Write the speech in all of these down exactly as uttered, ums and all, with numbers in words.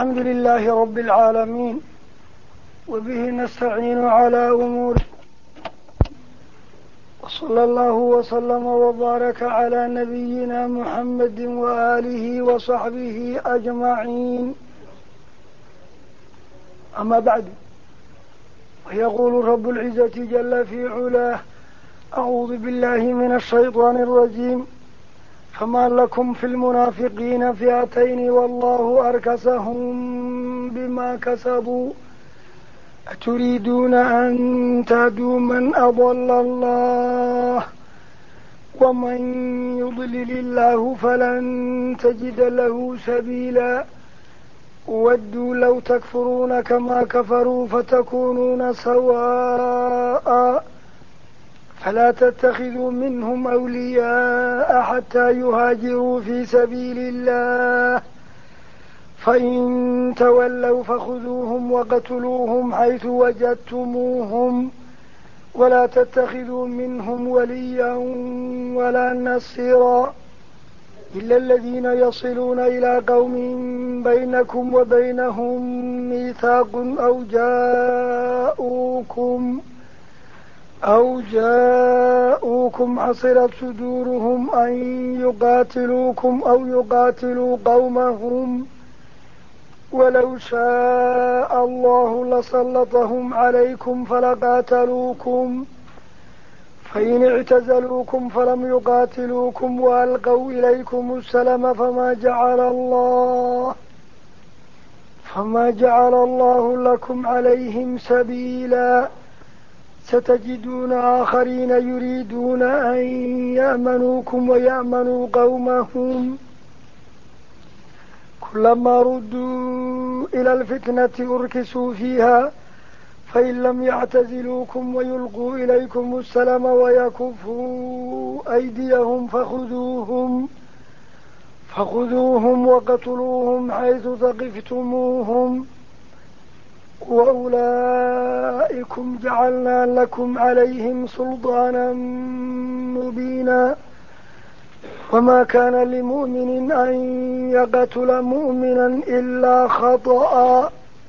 الحمد لله رب العالمين وبه نستعين على أمور وصلى الله وسلم وبارك على نبينا محمد وآله وصحبه أجمعين. أما بعد، ويقول رب العزة جل في علاه: أعوذ بالله من الشيطان الرجيم. فما لكم في المنافقين فئتين والله أركسهم بما كسبوا أتريدون أن تهدوا من أضل الله ومن يضلل الله فلن تجد له سبيلا ودوا لو تكفرون كما كفروا فتكونون سواء فلا تتخذوا منهم أولياء حتى يهاجروا في سبيل الله فإن تولوا فخذوهم وقتلوهم حيث وجدتموهم ولا تتخذوا منهم وليا ولا نصيرا إلا الذين يصلون إلى قوم بينكم وبينهم ميثاق أو جاءوكم أو جاءوكم حصرت صدورهم أن يقاتلوكم أو يقاتلوا قومهم ولو شاء الله لسلطهم عليكم فلقاتلوكم فإن اعتزلوكم فلم يقاتلوكم وألقوا إليكم السلم فما جعل الله فما جعل الله لكم عليهم سبيلا ستجدون آخرين يريدون أن يأمنوكم ويأمنوا قومهم كلما ردوا إلى الفتنة أركسوا فيها فإن لم يعتزلوكم ويلقوا إليكم السلام ويكفوا أيديهم فخذوهم فخذوهم وقتلوهم حيث ثقفتموهم وأولئكم جعلنا لكم عليهم سلطانا مبينا وما كان لمؤمن أن يقتل مؤمنا إلا خطأ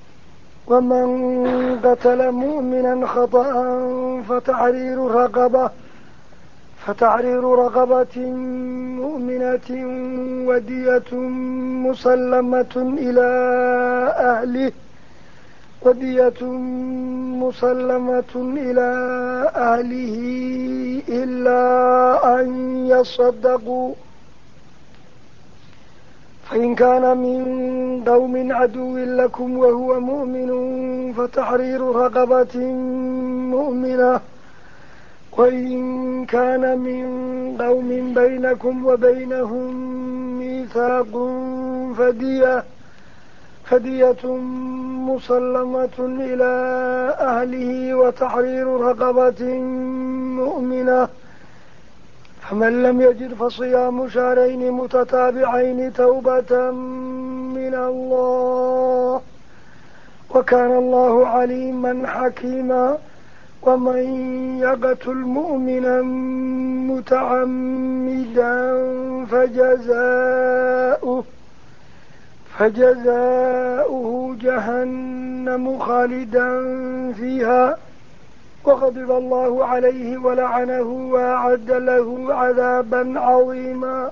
ومن قتل مؤمنا خطأ فتحرير رقبة فتحرير رقبة مؤمنة ودية مسلمة إلى أهله ودية مسلمة إلى أهله إلا أن يصدقوا فإن كان من قوم عدو لكم وهو مؤمن فتحرير رقبة مؤمنة وإن كان من قوم بينكم وبينهم ميثاق فدية فدية مسلمة إلى أهله وتحرير رقبة مؤمنة فمن لم يجد فصيام شهرين متتابعين توبة من الله وكان الله عليما حكيما ومن يقتل مؤمنا متعمدا فجزاؤه فجزاؤه جهنم خالدا فيها وغضب الله عليه ولعنه وأعد له عذابا عظيما.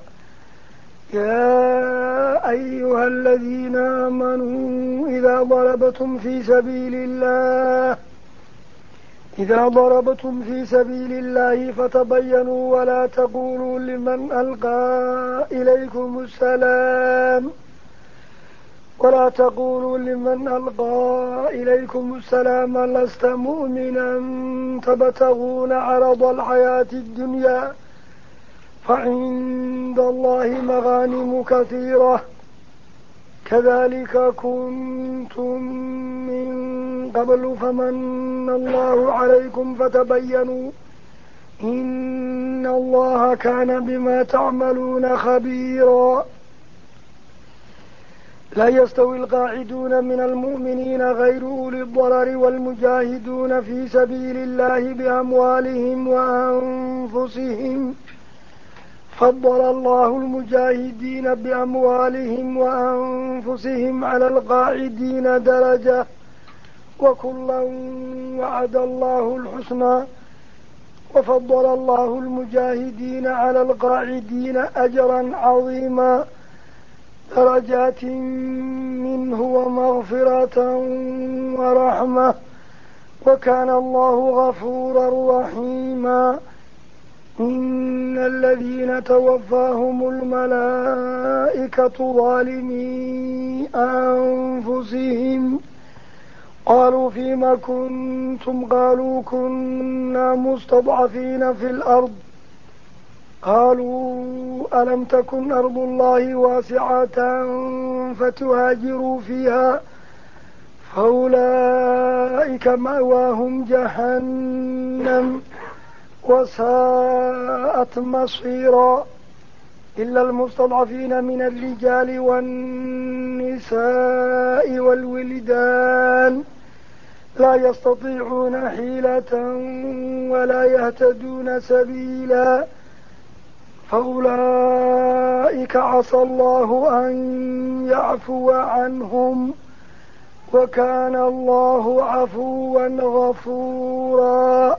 يا أيها الذين آمنوا إذا ضربتم في سبيل الله إذا ضربتم في سبيل الله فتبينوا ولا تقولوا لمن ألقى إليكم السلام ولا تقولوا لمن ألقى إليكم السلام لست مؤمنا تبتغون عرض الحياة الدنيا فعند الله مغانم كثيرة كذلك كنتم من قبل فمن الله عليكم فتبينوا إن الله كان بما تعملون خبيرا. لا يستوي القاعدون من المؤمنين غير أولي الضرر والمجاهدون في سبيل الله بأموالهم وأنفسهم فضل الله المجاهدين بأموالهم وأنفسهم على القاعدين درجة وكلا وعد الله الحسنى وفضل الله المجاهدين على القاعدين أجرا عظيما درجات منه ومغفرة ورحمة وكان الله غفورا رحيما إن الذين توفاهم الملائكة ظالمي أنفسهم قالوا فيما كنتم قالوا كنا مستضعفين في الأرض قالوا ألم تكن أرض الله واسعة فتهاجروا فيها فأولئك مأواهم جهنم وساءت مصيرا إلا المستضعفين من الرجال والنساء والولدان لا يستطيعون حيلة ولا يهتدون سبيلا فأولئك عسى الله أن يعفو عنهم وكان الله عفوا غفورا.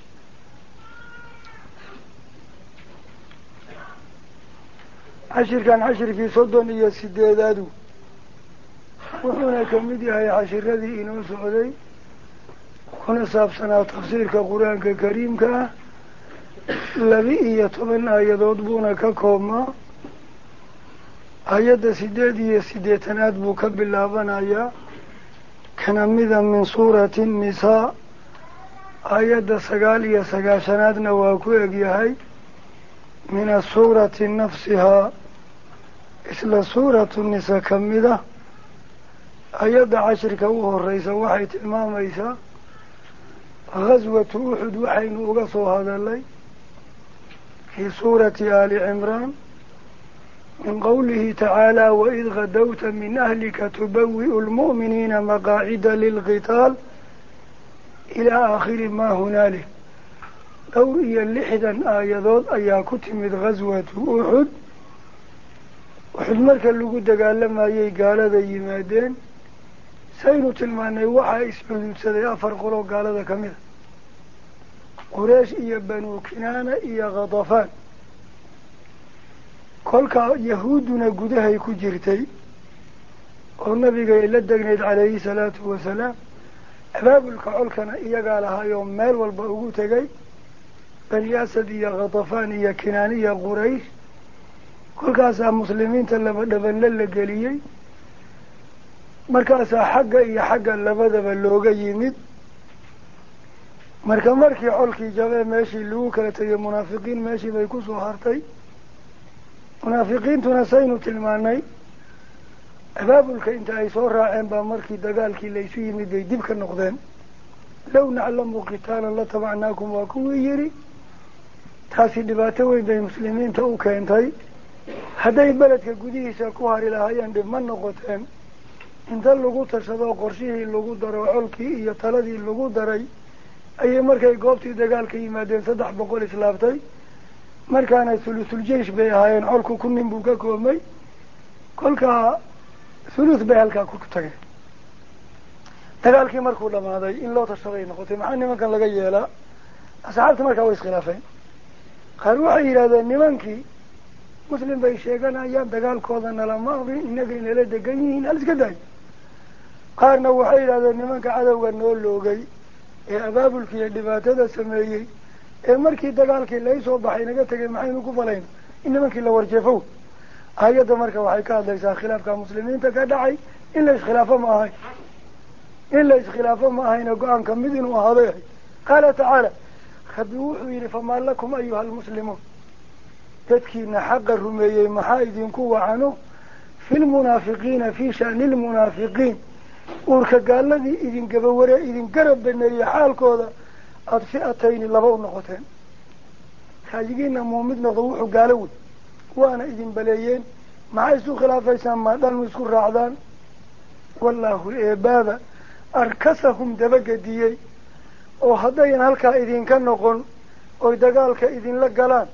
عشر كان عشر في صدن يا سيدادو وحنا كمدي هاي عشر هذه إنه سعودي كنا ساب سنة تفسير كقرآن كريم كا لبيئة من آيات ضبونا ككوما آيات سيدادي سيداتنات بكب الله بنايا كان مذا من سورة النساء آيات سقالية سقاشنات نواكوية هاي من السورة نفسها إسلا سورة النساء كمدة آيات عشر كوه الرئيس وحي تلمام إيسا غزوة أحد وحين أغصوا هذا الليل في سورة آل عمران من قوله تعالى وإذ غدوت من أهلك تبوئ المؤمنين مقاعد للقتال إلى آخر ما هنالك دوريا لحدا آيادات أيا كتمت غزوة أحد أحد مركا اللقود قال لما يي قال ذا يمادين سينو تلماني وحا اسمه سيدي أفر قلو قال ذا كمذا قريش إيا بنو كنانة إيا غضفان kolka yahuuduna gudahay ku jirtay oo nabiga ila degnayd calayhi salaatu wasalaam abaabulka colkana iyagaa lahaayoo meel walba ugu tegay bani asad iyo khatafaan iyo kinaani iyo quraysh kolkaasaa muslimiinta laba dhabanle la geliyey markaasaa xagga iyo xagga labadaba looga yimid marka markii colkii jabee meeshii lagu kala tegay munaafiqiin meeshii bay ku soo hartay munaafiqiintuna saynu tilmaanay abaabulka inta ay soo raaceen baa markii dagaalkii laysu yimid bay dib ka noqdeen low naclamu qitaalan la tabacnaakum waa kuwii yidhi taasi dhibaato weyn bay muslimiinta u keentay hadday beledka gudihiisa ku hari lahaayeen dhib ma noqoteen inta lagu tashado qorshihii lagu daro colkii iyo taladii lagu daray ayay markay goobtii dagaalka yimaadeen saddex boqol islaabtay markaana thuluthul jeish bay ahaayeen colku ku nin buu ka koobmay kolkaa thuluth bay halkaa ku tageen dagaalkii markuu dhamaaday in loo tashaday noqotay maxaa nimankan laga yeelaa asxaabta markaa way iskhilaafeen qaar waxay yidhahdeen nimankii muslim bay sheeganayaan dagaalkooda nalama aqrin inagay nala degan yihiin hal iska daayo qaarna waxay yidhahdeen nimanka cadowga noo loogay ee abaabulka iyo dhibaatada sameeyey ee markii dagaalkii laga soo baxay naga tegay maxaynu ku falayna in nimankii la warjeefow aayadda marka waxay ka hadlaysaa khilaafka muslimiinta ka dhacay in la iskhilaafo ma ahayn in la iskhilaafo ma ahayna go-aanka mid inuu ahaaday ahay qaala tacaala rabbi wuxuu yidhi famaa lakum ayuha almuslimuun dadkiina xaqa rumeeyey maxaa idinku wacano fi lmunaafiqiina fii shani lmunaafiqiin uurka gaaladii idin gabaware idin garab baneeyey xaalkooda aada fi'atayni laba u noqoteen raayigiina muumid noqdo wuxuu gaalo wey waana idin baleeyeen maxay isu khilaafaysaan maadhaanu isku raacdaan wallaahu eebaaba arkasahum dabagadiyey oo haddayan halkaa idinka noqon oy dagaalka idinla galaan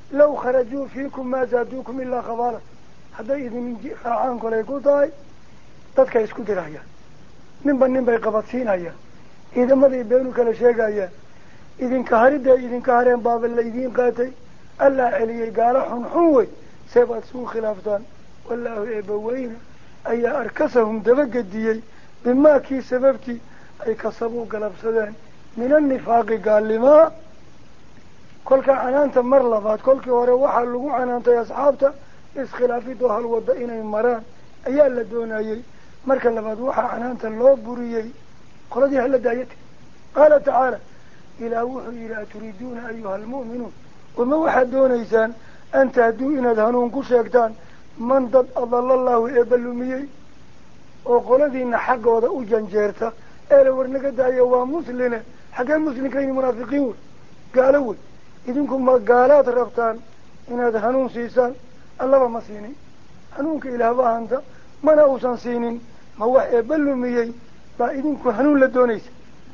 low kharajuu fiikum maa zaaduukum ilaa khabaala hadday idin raacaan kolay ku tahay dadka isku dirayaan ninba nin bay qabadsiinayaan ciidamaday beenu kala sheegayaan idinka haridday idinka hareen baaba la idiin qaatay allaa celiyey gaalo xunxun wey seebaad isugu khilaaftaan wallaahu eebbaweyne ayaa arkasahum dabagediyey bimaa kii sababtii ay kasabuu galabsadeen min annifaaqi gaalnimaa kolkaa canaanta mar labaad kolkii hore waxaa lagu canaantay asxaabta iskhilaafidoo hal wadda inay maraan ayaa la doonayey marka labaad waxaa canaanta loo buriyey qoladii hala daayata qaala tacaala ilaah wuxuu yidhi aturiiduuna ayuha almu'minuun wama waxaad doonaysaan an tahduu inaad hanuun ku sheegtaan man dad adalla allaahu eebba lumiyey oo qoladiina xaggooda u janjeerta eela warnaga daaya waa musline xaggee muslinkayni munaafiqiin wey gaalo wey idinku ma gaalaad rabtaan inaad hanuun siisaan allaba ma siinin hanuunka ilaahba hanta mana uusan siinin ma wax eebba lumiyey baa idinku hanuun la doonaysa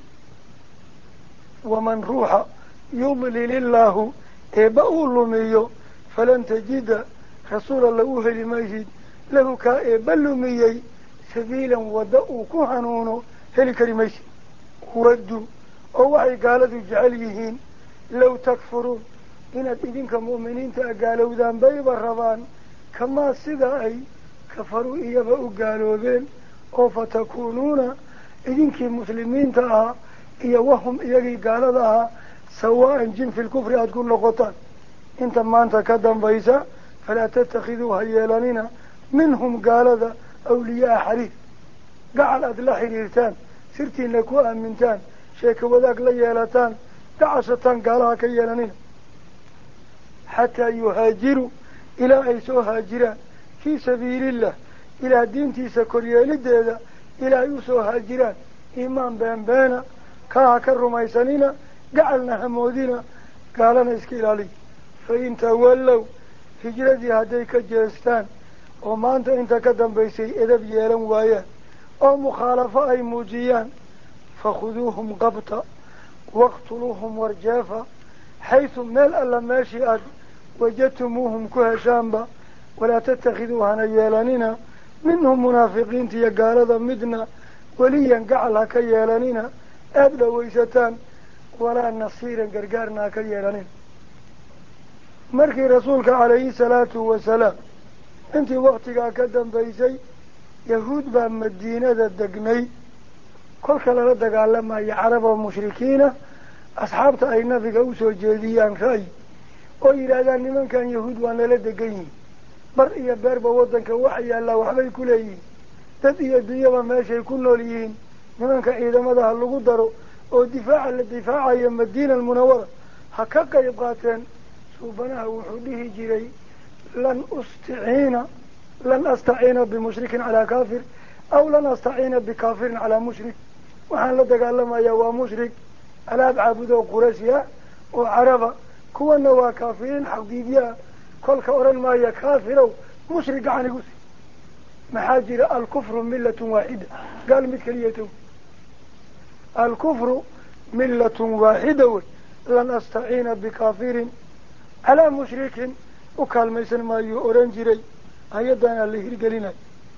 waman ruuxa yudlil illaahu eebba uu lumiyo falan tajida rasuul alla u heli maysid lahu kaa eebba lumiyey sabiilan wadda uu ku hanuuno heli kari maysid waddu oo waxay gaaladu jecel yihiin low takfuruun inaad idinka mu'miniinta a gaalowdaan bayba rabaan kamaa sida ay kafaruu iyaba u gaaloobeen oo fatakuunuuna idinkii muslimiinta ahaa iyo wahum iyagii gaalada ahaa sawaa'an jin fi lkufri aada ku noqotaan inta maanta ka dambaysa falaa tattakhiduu ha yeelanina minhum gaalada awliyaa xariir gacal aada la xidhiirtaan sirtiina ku aamintaan sheeko wadaag la yeelataan gacashataan gaalaha ka yeelanina xataa yuhaajiruu ilaa ay soo haajiraan fii sabiilillah ilaah diintiisa koryeelideeda ilaa ay usoo haajiraan iimaan beenbeena kaaha ka rumaysanina gacalna hamoodina gaalana iska ilaaliya fa in tawallow hijradii hadday ka jeestaan oo maanta inta ka dambaysay edab yeelan waayaan oo mukhaalafo ay muujiyaan fakhuduuhum qabta waqtuluuhum warjeefa xaysu meel alla meeshii aad wajadtumuuhum ku heshaanba walaa tattakhiduu hana yeelanina minhum munaafiqiinta iyo gaalada midna weliyan gacal ha ka yeelanina aada dhawaysataan walaa nasiiran gargaarna ha ka yeelanina markii rasuulka calayhi salaatu wasalaam intii waktigaa ka dambaysay yahuud baa madiinada degnay kolka lala dagaalamaya carab oo mushrikiina asxaabta ay nabiga usoo jeediyaan ra'yi oo yidhaahdaan nimankan yahuud waa nala degan yihin bar iyo beerba waddanka waxa yaallaa waxbay ku leeyihiin dad iyo dunyaba meeshay ku nool yihiin nimanka ciidamada ha lagu daro oo difaaca la difaacayo madiina almunawara ha ka qayb qaateen suubanaha wuxuu dhihi jiray lan ustaciina lan astaciina bimushrikin calaa kaafir aw lan astaciina bikaafirin calaa mushrik waxaan la dagaalamayaa waa mushrik alaab caabudoo qurashya oo caraba kuwana waa kaafiriin xaqdiidyaa kolka odhan maaya kaafirow mushrik gacan igu si maxaa jira alkufru millatun waaxida gaal mid keliyato alkufru millatun waaxida wey lan astaciina bikaafirin calaa mushrikin u kaalmaysan maayuu odhan jiray hay-addaana la hirgelinayo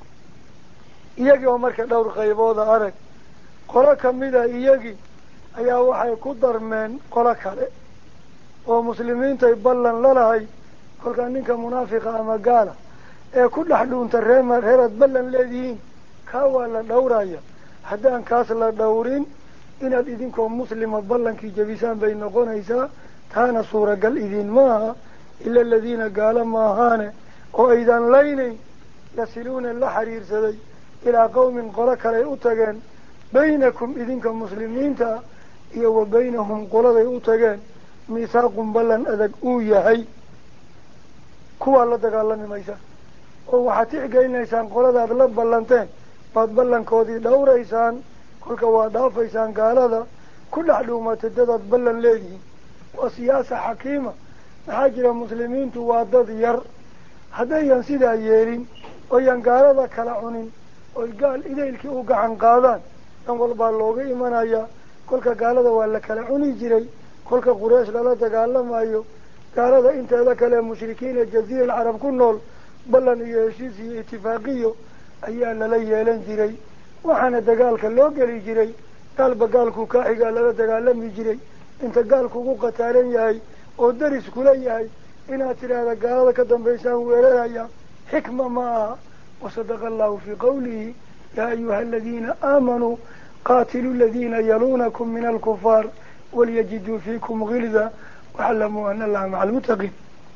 iyagii oo marka dhowr qaybooda arag qolo kamida iyagii ayaa waxay ku darmeen qolo kale oo muslimiintay ballan lalahay kolkaa ninka munaafiqa ama gaala ee ku dhex dhuunta reema reeraad ballan leedihiin kaa waa la dhowraya haddaan kaas la dhowrin inaad idinkoo muslima ballankii jabisaan bay noqonaysaa taana suuragal idin maaha ila aladiina gaala maahaane oo aydan laynayn yasiluuna la xiriirsaday ilaa qawmin qolo kaley u tageen baynakum idinka muslimiinta iyo wa baynahum qoladay u tageen miisaaqun ballan adag uu yahay kuwaa la dagaalami maysa oo waxaad tixgelinaysaan qoladaad la ballanteen baad ballankoodii dhowraysaan kolka waa dhaafaysaan gaalada ku dhex dhuumatay dadaad ballan leedihiin waa siyaasa xakiima maxaa jira muslimiintu waa dad yar haddayan sidaa yeelin ooyan gaalada kala cunin oy gaal idaylkii u gacan qaadaan dhan walbaa looga imanayaa kolka gaalada waa la kala cuni jiray kolka quraysh lala dagaalamayo قال هذا انت ذاك المشركين الجزيرة العرب كنول بلن يشيسي اتفاقيه أيان لي لنجري وحنا دقالك اللوغ اللي جري قال بقالكو كاحي قال لا دقال لم يجري انت قالكو قتالين ياي ودرس كلي ياي إنا ترى هذا قال هذا كدن بيسان ويرايا حكمة ما وصدق الله في قوله يا أيها الذين آمنوا قاتلوا الذين يلونكم من الكفار وليجدوا فيكم غلظة وعلموا أن الله مع المتقين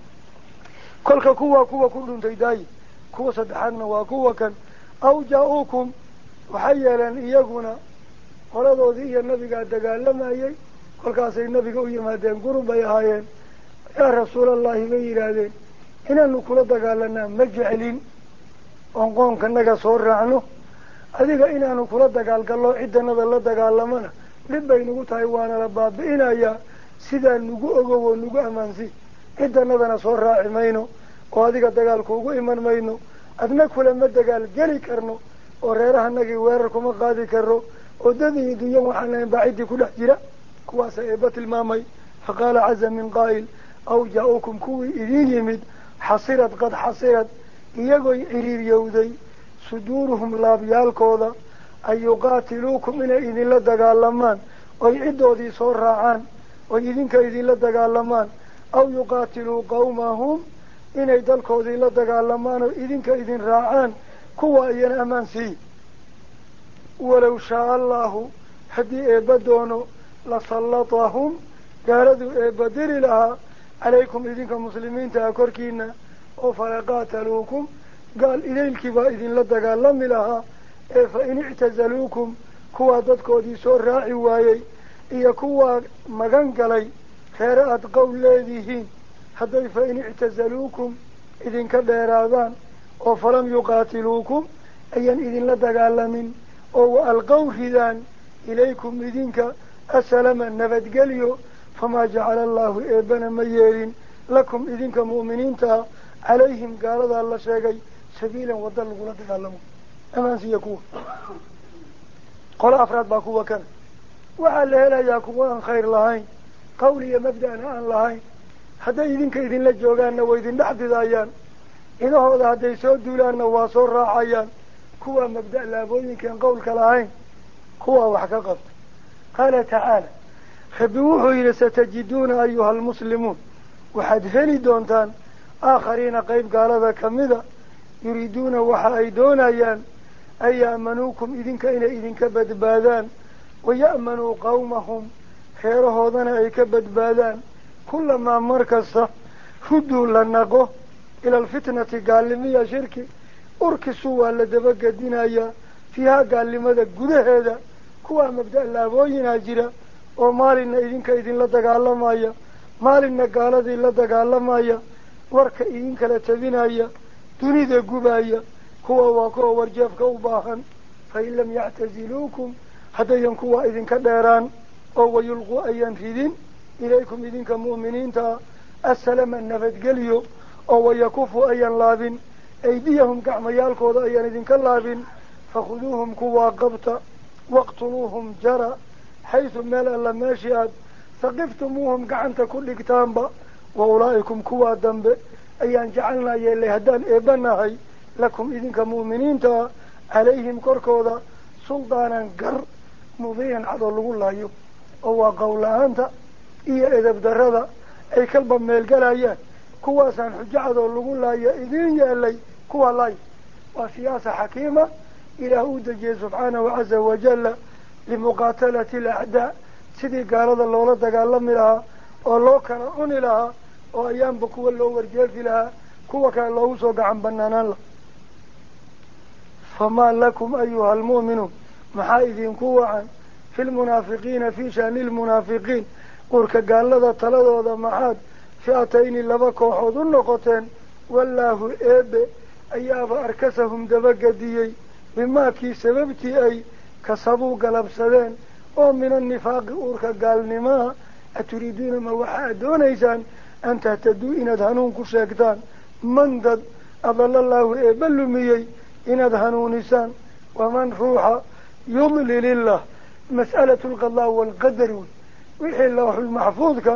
كل كوا كوا كل تيداي كوا صدحنا وكوا كان أو جاءوكم وحيلا إياكنا قالوا ذي النبي قال دقال لما يي كل كاسي النبي قوي ما دين قرب يهاين يا رسول الله غير هذا إن نقول دقال لنا مجعلين ونقول كنك صور عنه هذيك إن نقول دقال قال له عدنا ذا الله دقال لمنا لبي نقول تايوانا لباب إنا يا سيدا نقول أقوى نقول أمانسي عدنا ذا صور عمينه وهذيك دقال كوجو إيمان مينو أدنى كل ما دقال جري كرنو وريرها نجي ويركم قاضي كرو ودني دنيا وحنا بعيد كل حجرة كواس إبات المامي فقال عز من قائل أو جاءوكم كوي إذين يمد حصيرت قد حصيرت يجوي إرير يودي صدورهم لا بيالكودا أن يقاتلوكم من إذن لدقال لمان ويعدوا ذي صور عان وإذن كإذن لدقال لمان أو يقاتلوا قومهم inay dalkoodii la dagaalamaan oo idinka idin raacaan kuwa ayaan amaan sii walow shaa allahu haddii eebba doono la sallatahum gaaladu eebba diri lahaa calaykum idinka muslimiinta ah korkiina oo falaqaataluukum gaal idaylkii baa idinla dagaalami lahaa ee fa in ictazaluukum kuwaa dadkoodii soo raaci waayey iyo kuwaa magan galay reere aad qowl leedihiin هذا فإن اعتزلوكم إذن كديرادان أو فلم يقاتلوكم أين إذن لدقالمين أو ألقوا فدان إليكم إذنك السلام النبت قليو فما جعل الله إبنا ميرين لكم إذنك مؤمنين تا عليهم قال الله شيئا سبيلا وضلوا لدقالمون أمان سيكون قال أفراد باكو وكان وعلى هلا يكون خير لهين قولي مبدأنا عن لهين هذا إذن كإذن لجوغان وإذن لحد ذايان إذا هذا هذا يسود دولان وواصور راعيان كوا مبدأ لابوين كان قول كلاهين كوا وحققت قال تعالى خبوه إذا ستجدون أيها المسلمون وحد هلي دونتان آخرين قيب قال ذا كمذا يريدون وحايدون أيان أن يأمنوكم إذن كإن إذن كبد باذان ويأمنوا قومهم خيره هذا أي كبد باذان كلما مركز هدوا لنقه إلى الفتنة قال لي شركي أركسوا لدبق الدنيا فيها قال لماذا قد هذا كوا مبدأ لابوين هاجرة ومالنا إذنك إذن لدقال مايا مالنا قال ذي لدقال مايا ورك إذنك لتبنايا تنيد قبايا كوا وكوا ورجافك وباخا فإن لم يعتزلوكم هذا ينكوا إذنك ديران أو يلغوا أيان في دين إليكم إذنك مؤمنين تا السلام النفت قليو أو يكفوا أيان لابن أيديهم كعميالكو ذا أيان إذنك لابن فخذوهم كوا قبطا واقتلوهم جرى حيث مالا لما شئت ثقفتموهم كعنت كل كتابا وأولئكم كوا دنب أيان جعلنا يلي هدان إبناهي لكم إذنك مؤمنين تا عليهم كركو ذا سلطانا قر مضيا عدو الله أو قولا أنت إيا إذا بدرد أي كلبا ميلقلايا كواسان حجعدو لغولايا إذين يالي كوا لاي وسياسة حكيمة إلى هودجي سبحانه وعز وجل لمقاتلة الأعداء سيدي قارض اللولة قال لها ولو كان أني لها وأيام بكوا اللو ورجال في لها كوا كان الله سوق عن بنانا الله فما لكم أيها المؤمنون محايدين كوا عن في المنافقين في شأن المنافقين قرك قال لذا تلذا ذا معاد فئتين لبكوا حوض نقطين والله إيب أياب أركسهم دبق ديي بما كي سببتي أي كسبوا قلب سدين ومن النفاق قرك قال نما أتريدون ما وحادون إيسان أن تهتدوا إن أدهنون كشاكتان من ذا أضل الله إيب اللميي إن أدهنون إيسان ومن روح يضلل الله مسألة القضاء والقدر وحي الله المحفوظ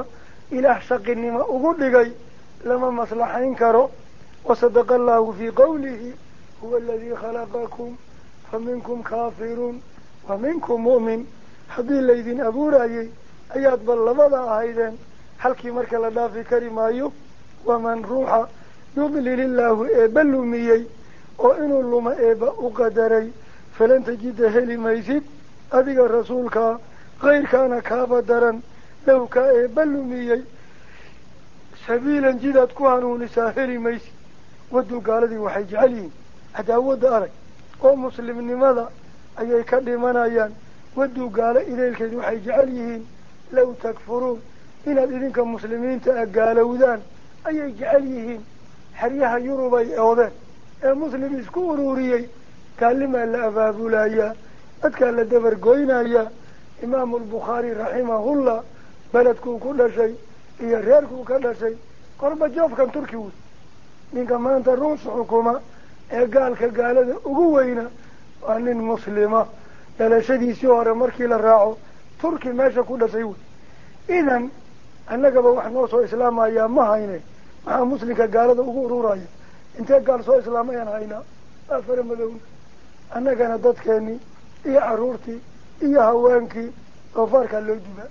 إله شق النما أقول لما مصلحين كرو وصدق الله في قوله هو الذي خلقكم فمنكم كافر ومنكم مؤمن حدي الذين أبو رأيي أيات باللبضة أيضا حلقي مركا لدافي كريمايو ومن روح يضلل الله إبلو ميي وإنو اللهم إبا أقدري فلن تجد هلي ميسيد أذيك الرسول كا غير كان كابدرا لو كا إبلو ميي سبيلا جداد كوانو نساهلي ميسيد ودو قالدي وحي جعلين عداود أرك ومسلم لماذا أي يكلمان أيان ودو قال إليك وحي جعليهن لو تكفرون إن إذنك مسلمين تأقالوا ذان أي جعليهن حريها يربي أوذان المسلم يسكوروري قال لما الأباب لايا أتكال الدبر قوينا يا إمام البخاري رحمه الله بلدكم كل شيء إيريركم كل شيء قرب جوف كان تركيوز من كمان تروس حكومة قال كقال أقوينا وأن مسلمة لا شدي سوار مركي للراعو تركي ماشى كل سيود إذن أنك بوح نوصو إسلام أيام ما هيني مع مسلم كقال أقو راي انت قال سو إسلام أيام هينا أفر مذون أنك أنا ضدكني إيا عرورتي إيا هوانكي غفارك اللوجبة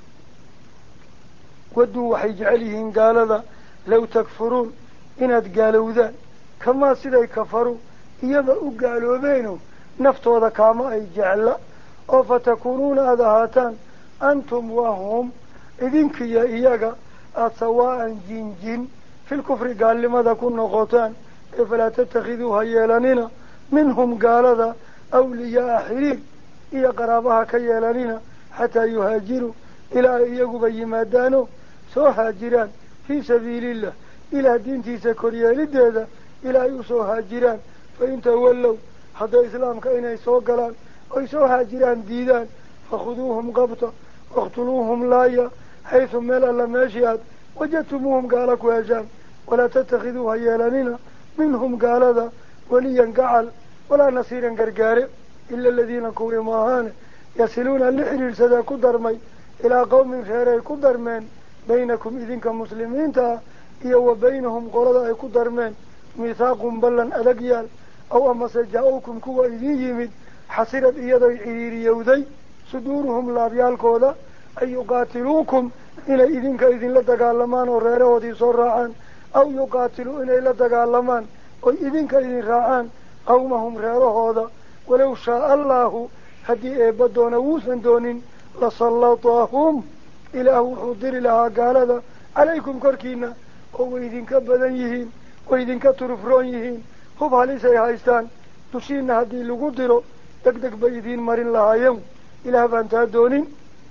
ودوا وحي جعليهن قال ذا لو تكفرون إناد قالوا ذا كما سيدي كفروا إيضا قالوا بينهم نفتوا ذا كاما أي جعل أو فتكونون أذهاتان أنتم وهم إذنك يا إياغا أتسواء جين جين في الكفر قال لماذا كنا غوتان فلا تتخذوها يلاننا منهم قال ذا أولياء حريق إيا قرابها كيلاننا حتى يهاجروا إلى إياغو بيمادانو سو هاجران في سبيل الله إلى دينتي سكوريا لديدا إلى يوسو هاجران فإن تولوا حتى إسلام كأين يسو قلان ويسو هاجران ديدان فخذوهم قبطة واقتلوهم لايا حيث ملا لماشيات وجدتموهم قالك ويجان ولا تتخذوا هيالاننا منهم قال ذا وليا قعل ولا نصيرا قرقارب إلا الذين كوري ماهان يصلون اللحر سدا كدرمي إلى قوم خيري كدرمين بينكم إذن كمسلمين تا إيا وبينهم قرد أي كدرمين ميثاق بلن أدقيال أو أما سجاؤكم كوا إذن يمد حصرت إيادي إيري يودي صدورهم لابيال كودا أن يقاتلوكم إلى إذن كإذن لتقالمان وريره دي صراعان أو يقاتلوا إلى لتقالمان وإذن كإذن راعان قومهم ريره هذا ولو شاء الله هدي إبادون ووسن دونين لسلطهم إلى حضر لها قال هذا عليكم كركينا وإذن كبدن يهين وإذن كترفرون يهين هو هاليسي هايستان تشين هدي لقدروا دقدق بإذن مرين لها يوم إلى فانتا دونين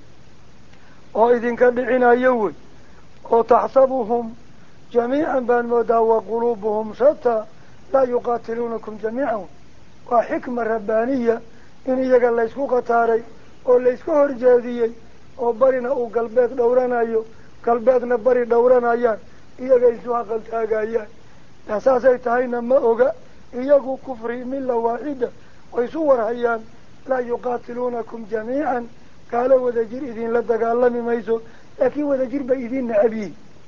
وإذن كدعنا يوم وتحسبهم جميعا بان مدى وقلوبهم شتى لا يقاتلونكم جميعا وحكمة ربانية إن يقال ليسكو قطاري أو ليسكو هرجاذيي أو برنا أو قلبات دوران أيو قلباتنا بري دوران أيان إيقا يسوها قلتاق أيان أساسي تهينا ما أوغا إيقو كفري ملة واحدة ويسور هيان لا يقاتلونكم جميعا قالوا وذجر إذن لدقال لم ميسو لكن وذجر بإذن نعبيه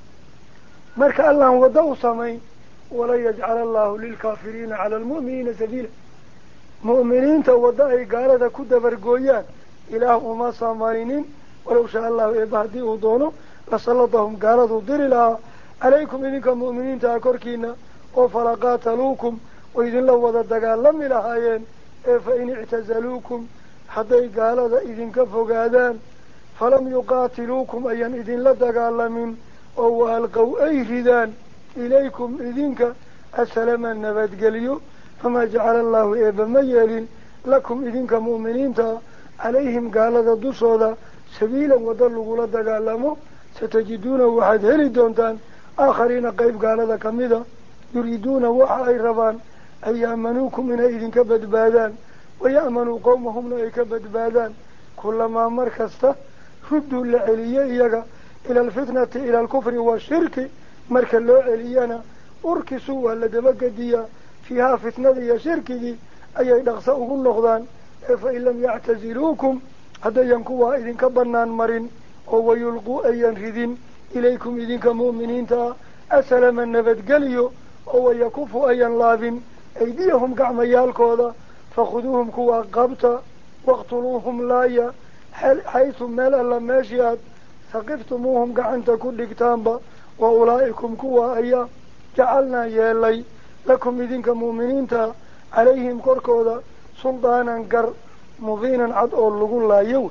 مرك الله وضعوا صمين ولا يجعل الله للكافرين على المؤمنين سبيلا مؤمنين توضعي قال ذا كد برقويان إله ما صمينين ولو شاء الله إبهدي ودونه لسلطهم قال ذو ضر لها عليكم إذنكم مؤمنين تأكركينا وفلا قاتلوكم وإذن لو وضدقال لم لهايين فإن اعتزلوكم حتى قال ذا إذن كفقادان فلم يقاتلوكم أيان إذن لدقال لمن أو ألقوا أي ردان إليكم إذنك السلام النبات قليو فما جعل الله إبا ميال لكم إذنك مؤمنين تا عليهم قال ذا دصودا سبيلا ودلوا لدقال لمو ستجدون واحد هلي دونتان آخرين قيب قال ذا كمذا يريدون وحاي ربان أن يأمنوكم من إذنك بدبادان ويأمنوا قومهم لأيك بدبادان كلما مركزته ردوا لعليا إياك إلى الفتنة إلى الكفر والشرك مركز لو عليانا أركسوا لدبقدية فيها فتنة يا شرك دي أي نغسأه النغضان فإن لم يعتزلوكم هذا ينكوا إذن كبرنان مرين أو يلقوا أي رذين ilaykum idinka mu'miniinta asalama nabadgelyo oo wayakufu ayan laabin aydiyahum gacmayaalkooda fakhuduuhum kuwaa qabta waqtuluuhum laaya xaysu meel alla meeshii aad saqiftumuuhum gacanta ku dhigtaanba wa ulaa'ikum kuwa ayaa jacalnaa yeelay lakum idinka mu'miniinta calayhim korkooda suldaanan gar mubiinan cad oo lagu laayo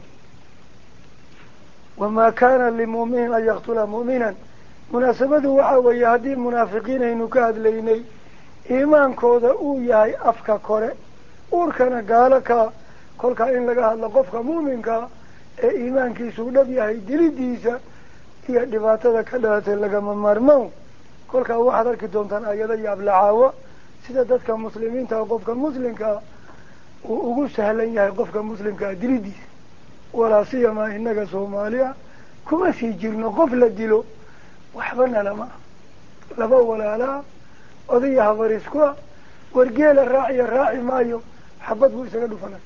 wamaa kaana limu'minin an yaqtula mu'minan munaasabadu waxaa weeye haddii munaafiqiin aynu ka hadlaynay iimaankooda uu yahay afka kore uurkana gaalo ka kolkaa in laga hadlo qofka mu'minkaa ee iimaankiisuu dhab yahay dilidiisa iyo dhibaatada ka dhalatay lagama maarmo kolkaa waxaad arki doontaan ayado iyo ablacaawo sida dadka muslimiinta qofka muslimkaa uu ugu sahlan yahay qofka muslimkaa dilidiisa walaa siyamaa inaga soomaaliya kuma sii jirno qof la dilo waxbana lama laba walaalaa odaya habar iskua wargeela raaciya raaci maayo xabad buu isaga dhufanay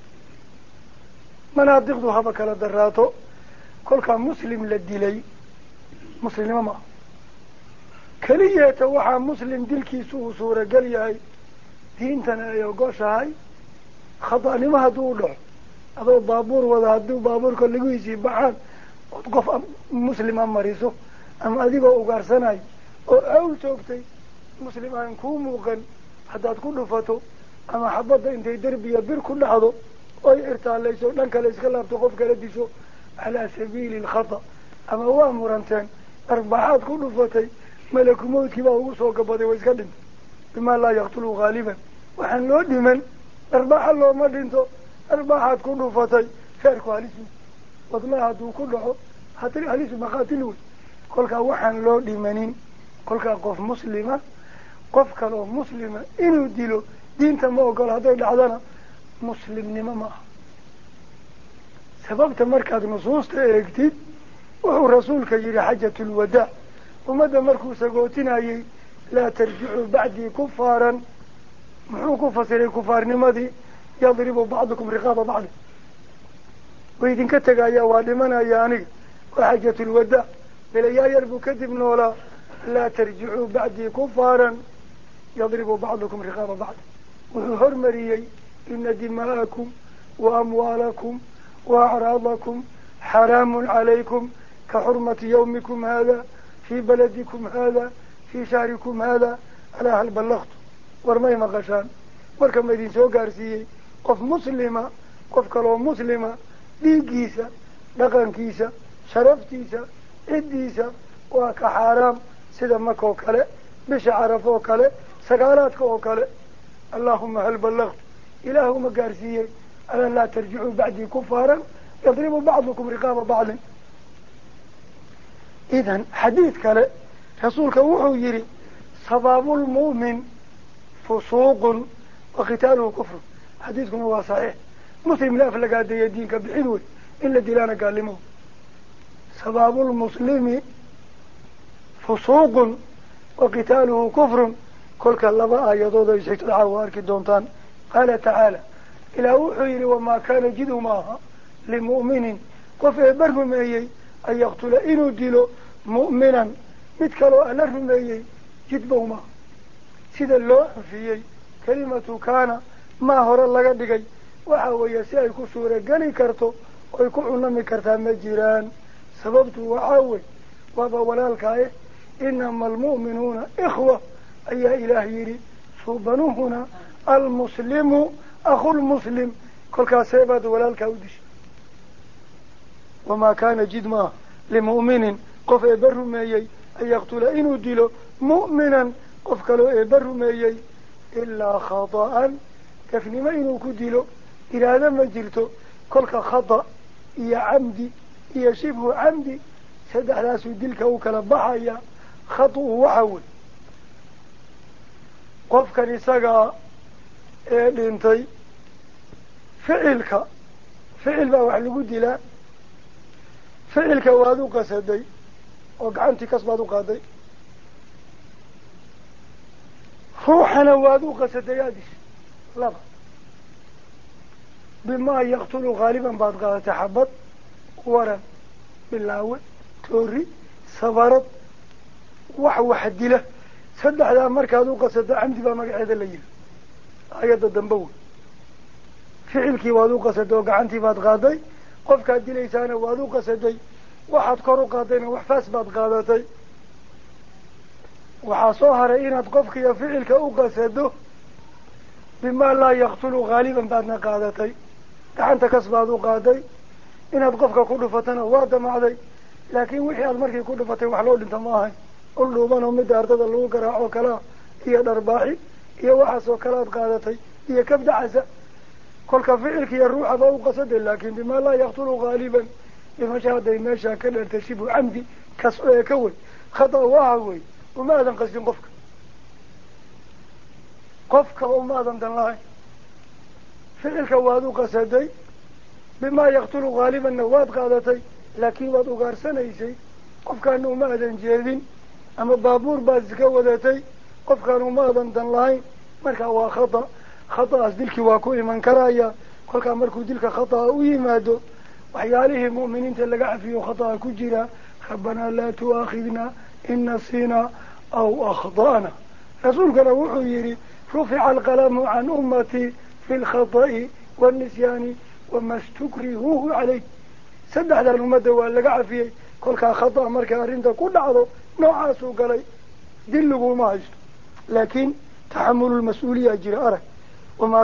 manaadiqdu haba kala daraato kolkaa muslim la dilay muslimnimo maaha keliyeeta waxaa muslim dilkiisu uu suuragal yahay diintana ay ogoshahay khada'nimo hadduu u dhaco adoo baabuur wada hadduu baabuurka laguhiisii baxaan ood qof muslima mariso ama adigoo ugaarsanayo oo awl joogtay muslim aan kuu muuqan haddaad ku dhufato ama xabadda intay derbiya bir ku dhacdo oy irtaalayso dhan kale iska laabto qof kala disho calaa sabiili alkhata ama waa muranteen arbaaxaad ku dhufatay malaku mawdkii baa ugu soo gabaday way iska dhintay bimaa laa yaqtulu haaliban waxaan loo dhiman arbaaxa looma dhinto arbaaxaad ku dhufatay feerku halisu wadnaha hadduu ku dhaco hatir halisu maqaatil wey kolkaa waxaan loo dhimanin kolkaa qof muslima qof kaloo muslima inuu dilo diinta ma ogolo hadday dhacdana muslimnimo ma aha sababta markaad nusuusta eegtid wuxuu rasuulka yidhi xajatulwadaa ummadda markuu sagootinayey laa tarjicuu bacdii kufaaran muxuu ku fasiray kufaarnimadii yadribu bacdukum riqaaba bacdi way idinka tegayaa waa dhimanaya aniga waa xajatulwadaa belayaa yar buu kadib noolaa laa tarjicuu bacdii kufaaran yadribu bacdukum riqaaba bacdi wuxuu hormariyey ina dimaa'akum wa amwaalakum wa acraadakum xaraamun calaykum ka xurmati yawmikum haada fii baladikum haada fii shahrikum haada alaa hal ballaqtu war may maqashaan marka ma idin soo gaarsiiyey qof muslima qof kaloo muslima dhiiggiisa dhaqankiisa sharaftiisa ciddiisa waa ka xaaraam sida maka oo kale bisha caraf oo kale sagaalaadka oo kale allahuma hal ballaqtu ilaahuma gaarsiiyey alaa laa tarjicuu bacdii kufaaran yadribu bacdukum riqaaba bacdin idan xadiid kale rasuulka wuxuu yidhi sabaabulmu'min fusuuqun wa qitaaluhu kufrun xadiidkuna waa saxiix muslim la aflagaadeeya diinka bixid wey in la dilaana gaalimo sabaabulmuslimi fusuuqun wa qitaaluhu kufrun kolka laba aayadood ay sheegto dhaca waa arki doontaan qaala tacaala ilaah wuxuu yidhi wamaa kaana jid uma aha limu'minin qof eebba rumeeyey an yaqtula inuu dilo mu'minan mid kaloo alla rumeeyey jidba uma sida loo xufiyey kelimatu kaana maa hore laga dhigay waxa weeye si ay ku suurageli karto oy ku cunami kartaa ma jiraan sababtu waxaa wey waaba walaalkaaye inama almu'minuuna ikhwa ayaa ilaah yidhi suubanuhuna almuslimu akhulmuslim kolkaasee baad walaalkaa u dishay wamaa kaana jid maaha limu'minin qof eebba rumeeyey an yaqtula inuu dilo mu'minan qof kaloo eebba rumeeyey ilaa khata'an kafnimo inuu ku dilo iraado ma jirto kolka khata iyo camdi iyo shibhu camdi saddexdaasuu dilka u kala baxaya khatu waxa wey qofkan isagaa ee dhintay ficilka ficil baa wax lagu dilaa ficilka waad u qasaday oo gacantii kas baad u qaaday ruuxana waad u qasaday aadis laba bimaa yaqtulu haaliban baad qaadatay xabad waran bilaawe toori sabarad wax wax dila saddexdaa markaad u qasato camdi baa magaceeda la yihi ayadda dambe wey ficilkii waad u qasaday oo gacantii baad qaaday qofkaad dilaysaana waad u qasaday waxaad kor u qaadayna wax faas baad qaadatay waxaa soo haray inaad qofkiiyo ficilka u qasado bimaa laa yaqtulu haaliban baadna qaadatay gacanta kas baad u qaaday inaad qofka ku dhufatana waa damacday laakiin wixii aad markii ku dhufatay wax loo dhinta ma ahay ul dhuuban oo midda ardada lagu garaaco kalea iyo dharbaaxi iyo waxaas oo kale aad qaadatay iyo kabdacasa kolka ficilka iyo ruuxaba u qasaday laakin bimaa laa yaqtulu haaliban dhimasho hadday meeshaa ka dheertay shibu camdi kas ee ka wey khata waaha wey uma aadan qasdin qofka qofkaba uma aadan dan lahayn ficilka waad u qasaday bimaa yaqtulu haalibanna waad qaadatay laakiin waad ugaarsanaysay qofkaana uma aadan jeedin ama baabuur baad iska wadatay qofkaan uma aadan dan lahayn markaa waa khata khataas dilkii waa ku iman karaya kolkaa markuu dilka khata'a u yimaado waxyaalihii mu'miniinta laga cafiyo khata'a ku jira rabbanaa laa tu'aakhidna in nasiina aw akhda'na rasuulkana wuxuu yidhi rufica alqalamu can ummatii fi lkhata'i waannisyaani wama stukrihuuhu calayh saddexdan ummadda waa laga cafiyey kolkaa khata' markay arrinta ku dhacdo noocaasuu galay dil laguma haysto laakiin taxamulu lmas-uuliya jira arag wamaa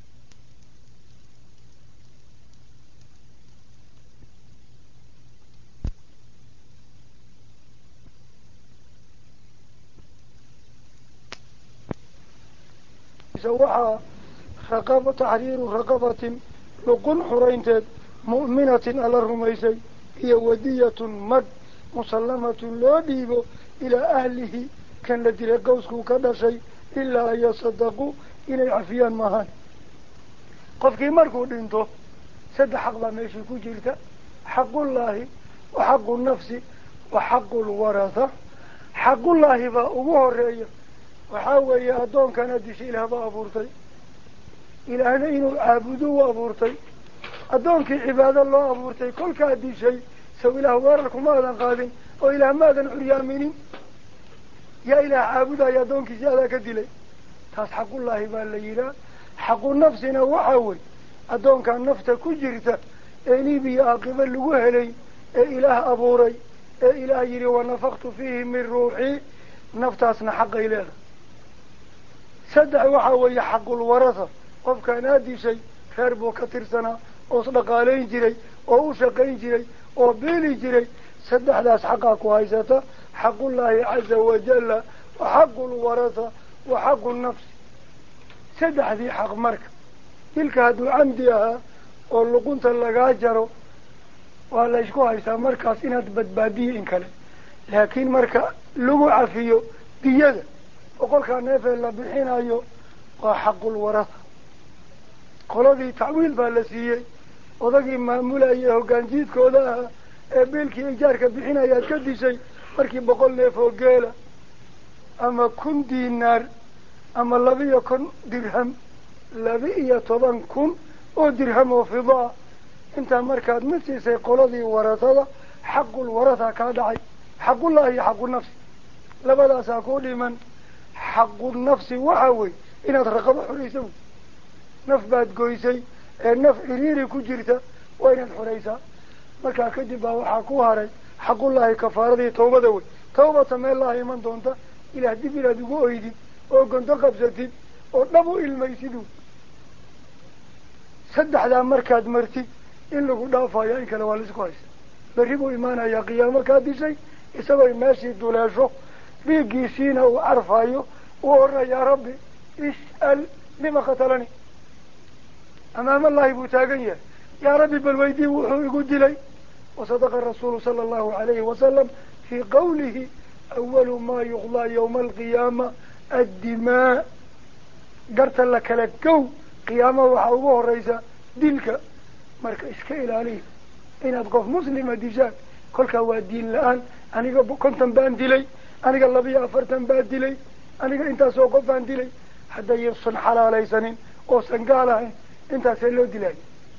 waxaa raqaba taxriiru raqabatin luqun xuraynteed mu'minatin alla rumaysay iyo wadiyatun mag musallamatun loo dhiibo ilaa ahlihi kan la dilay qawskuu ka dhashay ilaa an yasadaquu inay cafiyaan maahaan qofkii markuu dhinto saddex xaq baa meeshii ku jirta xaqullaahi wa xaqu nafsi wa xaqu lwaratha xaqullaahi baa ugu horeeya waxaa weeye addoonkana dishay ilaah baa abuurtay ilaahna inuu caabudo u abuurtay addoonkii cibaado loo abuurtay kolkaa dishay saw ilaah weerar kuma aadan qaadin oo ilaah ma aadan curyaaminin yaa ilaah caabudaya addoonkiisi adaa ka dilay taas xaqullaahi baa la yidhaah xaqu nafsina waxaa wey addoonkaa nafta ku jirta ee liib iyo aaqibo lagu helay ee ilaah abuuray ee ilaah yidhi wanafaktu fiihi min ruuxii naftaasna xaqay leedahay saddex waxaa weeye xaqulwaratha qofkaanaa dishay reer buu ka tirsanaa oo isdhaqaalayn jiray oo u shaqayn jiray oo beeli jiray saddexdaas xaqaa ku haysata xaqullaahi caza wajalla wa xaqulwaratha wa xaqu nafsi saddexdii xaq marka dilka hadduu camdi ahaa oo luqunta lagaa jaro waa la ysku haystaa markaas inaad badbaadiyo in kale laakiin marka lagu cafiyo diyada boqolkaa neefee la bixinayo waa xaqulwaratha qoladii tacwiil baa la siiyey odagii maamulayay hoggaanjiidkooda ahaa ee beelkii ijaarka bixinayaad ka dishay markii boqol neef oo geela ama kun diinaar ama laba-iyo kon dirham laba-iyo toban kun oo dirham oo fidaa intaa markaad ma siisay qoladii warathada xaqul waratha kaa dhacay xaqullahi iyo xaqu nafsi labadaasaa ku dhiman xaqu nafsi waxa wey inaad raqabo xoraysa wey naf baad goysay ee naf ciriiri ku jirta waa inaad xoraysaa markaa kadib baa waxaa ku haray xaqullaahi kafaaradii tawbada wey tawbata meellaha iman doonta ilaah dib inaad ugu oydid oo gonto qabsatid oo dhab u ilmaysid wey saddexdaa markaad martid in lagu dhaafayo in kale waa laisku haysa berri buu imaanayaa qiyaamo kaa dishay isagoo meeshii duleesho dhiiggiisiina uu carfayo uu odhana yaa rabbi is'al lima qatalani amaamallahi buu taagan yahay yaa rabbi bal weydii wuxuu igu dilay wasadaqa rasuulu sala allahu calayhi wasalam fii qawlihi awalu maa yuqdaa yawma alqiyaama addimaa garta la kala gow qiyaama waxaa ugu horeysa dilka marka iska ilaaliya inaad qof muslima dishaan kolkaa waa diin la-aan aniga konton baan dilay aniga labiyo afartan baa dilay aniga intaasoo qof baan dilay haddaysan xalaalaysanin oosan gaal ahayn intaasee loo dilaayo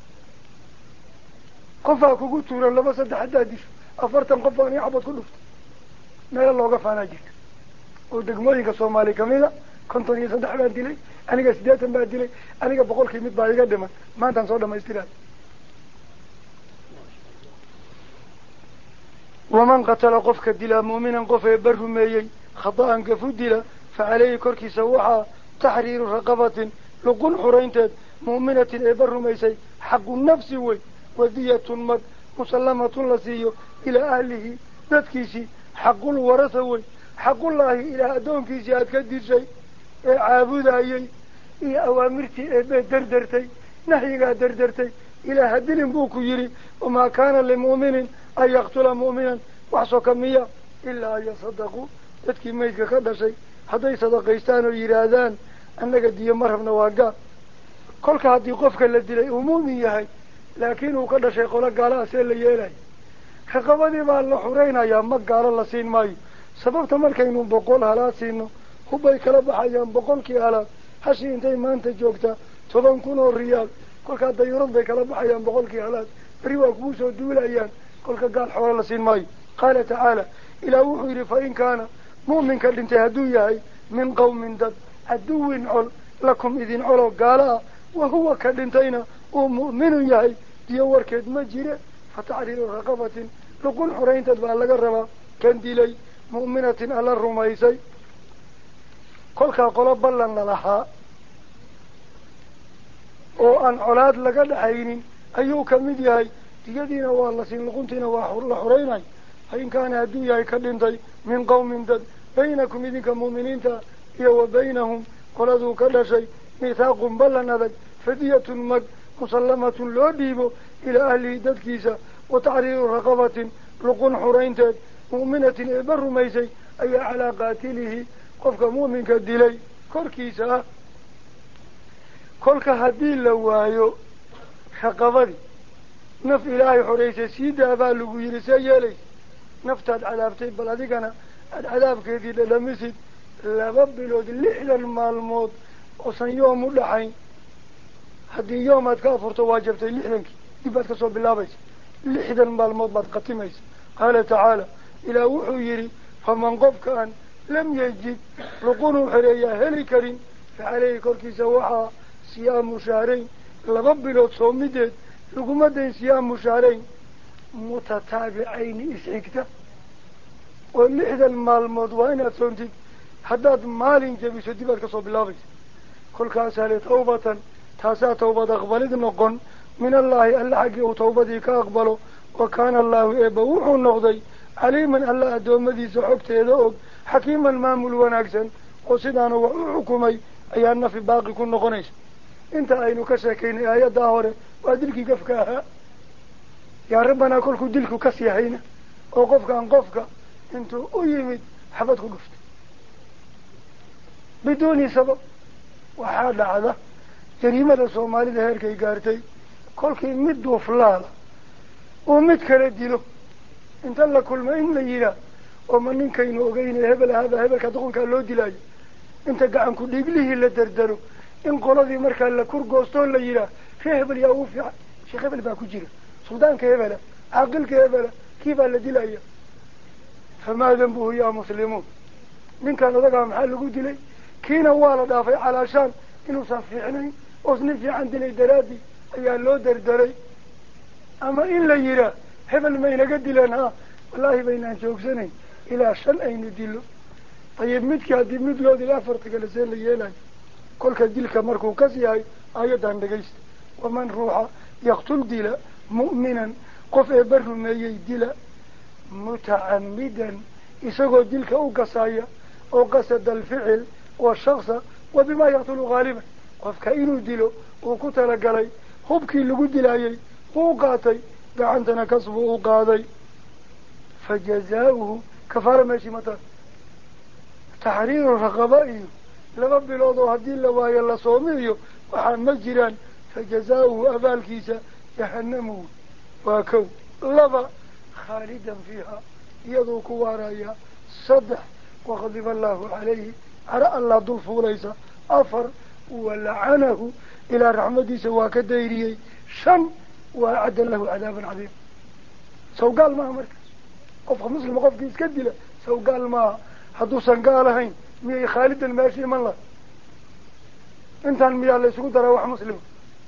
qofaa kugu tuuran laba saddex haddaad disho afartan qof aan io xabad ku dhuftay meelo looga faanaa jirta oo degmooyinka soomaali kamida konton iyo saddex baan dilay aniga siddeetan baa dilay aniga boqolkii mid baa iga dhiman maantaan soo dhamaystiraay waman qatala qofka dilaa mu'minan qof ee bar rumeeyey khata'an gafu dila fa caleyhi korkiisa waxaa taxriiru raqabatin luqun xuraynteed mu'minatin ee bar rumaysay xaqu nafsi wey wadiyatun mag musallamatun la siiyo ilaa ahlihi dadkiisii xaqul warasa wey xaqullaahi ilaah addoonkiisii aad ka dishay ee caabudayey iyo awaamirtii eebee derdertay nahyigaa derdertay ilaah hadilin buu ku yidhi wamaa kaana limu'minin an yaqtula mu'minan wax soka miya ilaa an yasadaquu dadkii maydka ka dhashay hadday sadaqaystaan oo yidhaahdaan annaga diyo ma rabna waa gaal kolka haddii qofka la dilay uu mu'min yahay laakiin uu ka dhashay qolo gaala asee la yeelayo raqabadii baa la xuraynayaa ma gaalo la siin maayo sababta markaynu boqol halaad siino hubbay kala baxayaan boqolkii halaad hashii intay maanta joogtaa toban kun oo riyaal kolkaa dayurad bay kala baxayaan boqolkii halaad beri waa kugu soo duulayaan kolka gaal xoolo la siin maayo qaala tacaala ilaah wuxuu yidhi fa in kaana mu'minka dhintay hadduu yahay min qawmin dad caduwin col lakum idin coloo gaalo ah wahuwa ka dhintayna uu mu'minun yahay diyo warkeed ma jire fa taxriiru raqabatin luqun xuraynteed baa laga rabaa kan dilay mu'minatin alla rumaysay kolkaa qolo ballan la lahaa oo aan colaad laga dhaxaynin ayuu ka mid yahay diyadiina waa la siin luquntiina waa la xuraynay fa in kaana hadduu yahay ka dhintay min qawmin dad baynakum idinka mu'miniinta iyo wa baynahum qoladuu ka dhashay mithaaqun ballan adag fadiyatun mag musallamatun loo dhiibo ilaa ahlihi dadkiisa wa taxriiru raqabatin luqun xuraynteed mu'minatin eeba rumaysay ayaa calaa qaatilihi qofka mu'minka dilay korkiisa ah kolka haddii la waayo raqabadii naf ilaahay xoreysay sii daabaa lagu yidhi see yeelaysa naftaad cadaabtay bal adigana aada cadaabkeedii dhadhamisid laba bilood lixdan maalmood oosan yoom u dhaxayn haddii yoom aad ka afurto waa jabtay lixdankii dib baad kasoo bilaabaysa lixdan maalmood baad khatimaysa qaala tacaala ilaah wuxuu yidhi faman qofka aan lam yajid luqunuu xereeyaa heli karin fa caleyhi korkiisa waxaa siyaamu shahrayn laba bilood soomideed laguma dayn siyaamu shahrayn mutataabicayni isxigta oo lixdan maalmood waa inaad soontid haddaad maalin jabiso dib aad kasoo bilaabaysa kolkaasaa le tawbatan taasaa tawbad aqbalid noqon min allaahi alla xaggii uu tawbadii ka aqbalo wa kaana allaahu eeba wuxuu noqday caliiman alla addoommadiisa xogteeda og xakiiman maamul wanaagsan oo sidaana wax u xukumay ayaa nafi baaqi ku noqonaysa inta aynu ka sheekaynay aayaddaa hore waa dilkii gafka ahaa yaa rabbanaa kolkuu dilku ka sii hayna oo qofkaan qofka intuu u yimid xabad ku dhuftay biduuni sabab waxaa dhacda jariimada soomaalida heerkay gaartay kolkii mid duuflaala uu mid kala dilo inta la kulma in la yihaa oo ma ninkaynu ogeynay hebel ahaaba hebelka doqonkaa loo dilaayo inta gacanku dhiiglihii la dardaro in qoladii markaa la kurgoostoo la yidhaah ree hebel yaa ugu fiican sheekh hebel baa ku jira suldaanka hebela caaqilka hebela kii baa la dilaya famaa danbuhu yaa muslimuun ninkaan odagaa maxaa lagu dilay kiina waa la dhaafay calaashaan inuusan fiicnayn oos nin fiican dilay daraadii ayaa loo dardaray ama in la yihaa hebel maynaga dileen ha wallaahi baynaan joogsanayn ilaa shan aynu dilo ayib midkii haddii mid loo dila afarta kale see la yeelayo kolka dilka markuu kas yahay aayaddan dhegaysta waman ruuxa yaktul dila mu'minan qof eeba rumeeyey dila mutacamidan isagoo dilka u gasaya oo qasada alficil washaksa wa bimaa yaqtulu haaliban qofka inuu dilo uu ku talagalay hubkii lagu dilaayey wuu qaatay gacantana kasbuu u qaaday fajazaauhu kafaara meeshii mataa taxriiru raqaba iyo laba bilood oo haddii la waayo la soomiyo waxaa ma jiraan fajazaauhu abaalkiisa jahanamu waa kow laba khaalidan fiiha iyaduu ku waarayaa saddex waqadiba allahu calayhi cara allaa dul fuulaysa afar walacanahu ilaa raxmadiisa waa ka dayriyey shan waacadda lahu cadaaban cadiim sawgaal maaha markaas qofka muslima qofkii iska dila سو قال ما حدوثا قالهين مي خالد الماشي من الله انت المياه اللي سقط روح مسلم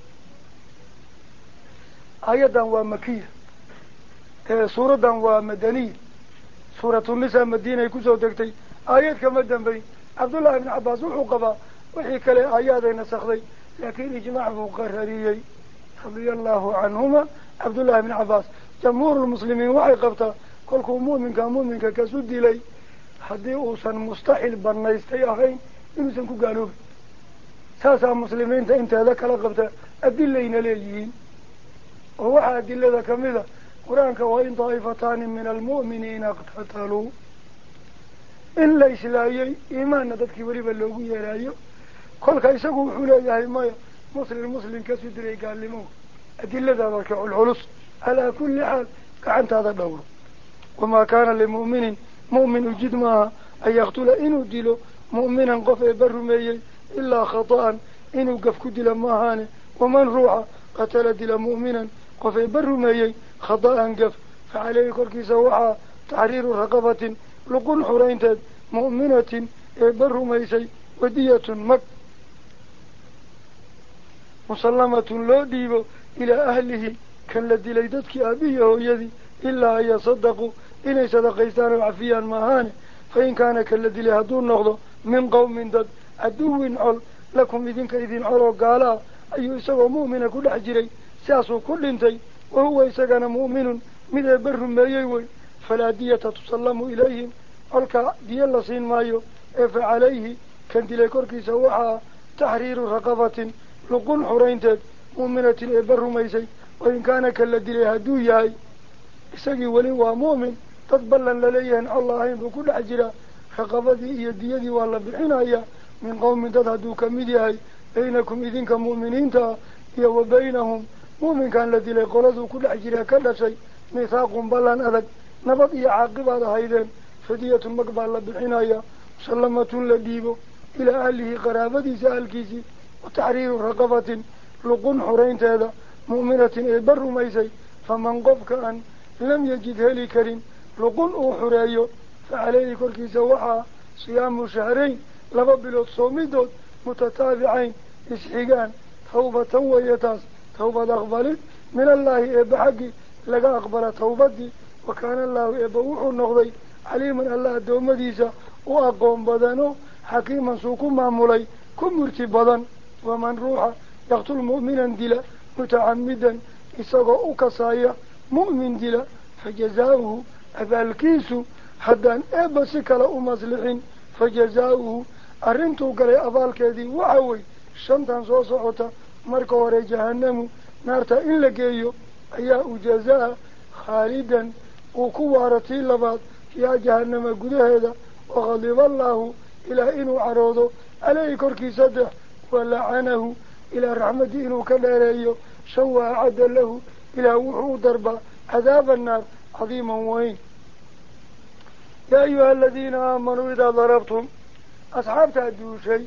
آية ومكية سورة ومدنية سورة النساء مدينة يكسو دكتي آيات كمدن بي عبد الله بن عباس وحقبا وحيك لي آيات نسخذي لكن إجماع مقرريي رضي الله عنهما عبد الله بن عباس جمهور المسلمين وحي قبطة كل مؤمن كمؤمن كسود لي حدي أوسن مستحيل برنايستي أخين يمسن كو قالوا ساسا مسلمين انت هذاك لقبطة أدلين ليجين ووحى أدل ذا كمذا قرآنك وإن طائفتان من المؤمنين اقتتلوا إلا إسلايي إيمان نددك وريبا اللوغية رايو كل كيساقوا حولي هاي مايا مسلم المسلم كسودري قال لمو أدل ذا ذاك العلص على كل حال كعنت هذا الدور وما كان لمؤمن مؤمن جد معها أن يقتل إنو ديلو مؤمنا قف برمي إلا خطأ إنو قف كدل ماهاني ومن روح قتل دل مؤمنا قف برمي خطأ قف فعليه كركي سوحا تحرير رقبة لقن حرينتد مؤمنة برميسي ودية مك مسلمة لو ديبو إلى أهله كان لدي ليدتك أبيه يدي إلا أن يصدقوا إني صدقيستان وعفيا ماهاني فإن كان كالذي لهدون نغضو من قوم دد عدو عل لكم إذنك إذن علو قالا أي يسوى مؤمن كل حجري ساسو كل انتي وهو يسقنا مؤمن مذا بر ما يوي فلا دية تسلم إليهم ألقى دي الله سين مايو فعليه كان دي لكوركي سوحا تحرير رقبة لقن حرينتد مؤمنة بر ميسي وإن كان كالذي لهدو ياي isagii weli waa mu'min dad ballan la leeyahay Allah ahayn buu ku dhex jira raqabadii iyo diyadii waa la bixinaya min qowmin dad hadduu ka mid yahay baynakum idinka mu'miniinta iyo wa baynahum mu'minkan la dilay qoladuu ku dhex jira ka dhashay miithaaqun ballan adag nabad iyo caaqibaad ahaydeen fadiyatun mag baa la bixinaya musallamatun la dhiibo ilaa ahlihi qaraabadiisa ahalkiisii wa taxriiru raqabatin luqun xoraynteeda mu'minatin ee bar rumaysay faman qofka an لم يجد هلي كريم لقن أحريو فعليه كركيس وحا صيام شهرين لببلوت صوميدوت متتابعين إسحيقان توبة ويتاس توبة أقبلت من الله إبحقي لقى أقبل توبتي وكان الله إبوح النغضي عليما الله دوم ديسا وأقوم بدنه حكيما سوكم معمولي كم مرتبضا ومن روح يقتل مؤمنا دلا متعمدا إساقا أكسايا مؤمن دلا فجزاؤه أبا الكيسو حتى أبسك لأمصلحين فجزاؤه أرنتو قلي أبا الكيدي وعوي شمتان صوصعوتا مركوري جهنم نارتا إلا جيو أياء جزاء خالدا وكوارتي لباد يا جهنم قد هذا وغضب الله إلى إنو عروضه عليه كركي صدح ولعنه إلى رحمة إنو كالاريو شوى عد له إلى وحو دربا عذاب النار عظيما وين يا أيها الذين آمنوا إذا ضربتم أصحاب تعدوا شيء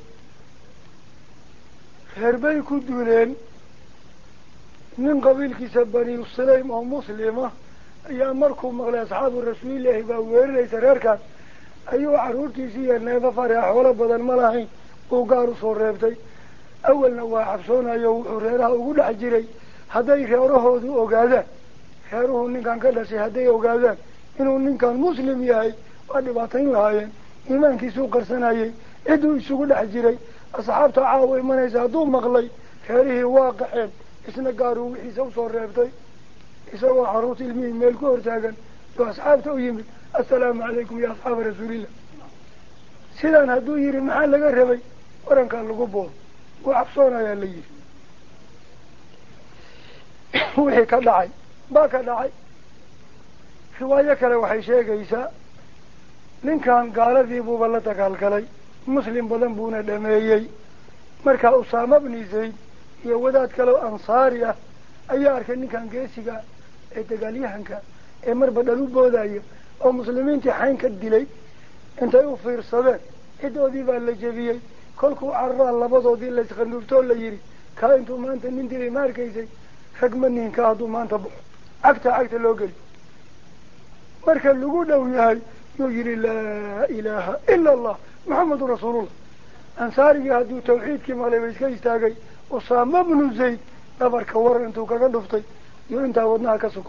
هربي كدولين من قبيل كسبني السلام أو مسلمة أي أمركم مغلى أصحاب الرسول الله بأوير ليس ريركا أيها عرورتي سيئا نيفا فرح ولا بدل ملاهين وقاروا صوريبتي أول نواع حفصونا يوحوا ريرها وقول حجري هذا يخيره ذو أقاذان خيره نكان كدسي هدي ogaadaan inuu ninkan muslim yahay waa dhibaatayn lahaayeen iimaankiisu qarsanayay ciduu isugu dhex jiray asxaabta caaway manaysa hadduu maqlay kheerihii waaqiceen isna gaaruu wixiisa usoo reebtay isagoo caruurta ilmihii meel ku hortaagan oo asxaabta u yimid assalaamu calaykum ya asxaaba rasuulillah sidaan hadduu yidhi maxaa laga rabay warankaa lagu boodo waa cabsoonayaa la yidhi wixii ka dhacay baa ka dhacay riwaayo kale waxay sheegaysaa ninkan gaaladii buuba la dagaalgalay muslim badan buuna dhameeyey markaa usaama bni zayd iyo wadaad kaleo ansaari ah ayaa arkay ninkan geesiga ee dagaalyahanka ee marba dhal u boodaya oo muslimiintii xayn ka dilay intay u fiirsadeen cidoodii baa la jebiyey kolkuu carraa labadoodii laysqanuurtoo la yidhi kaa intuu maanta nin dilay ma arkaysay rag ma nihinka hadduu maanta baxo cagta cagta loo geli marka lagu dhow yahay يجري لا إله إلا الله محمد رسول الله أنصاري هدو توحيد كما لبيسك يستاقي أسامة بن زيد نبر كورن انتو كغلفتي يو انتا ودناها كسكر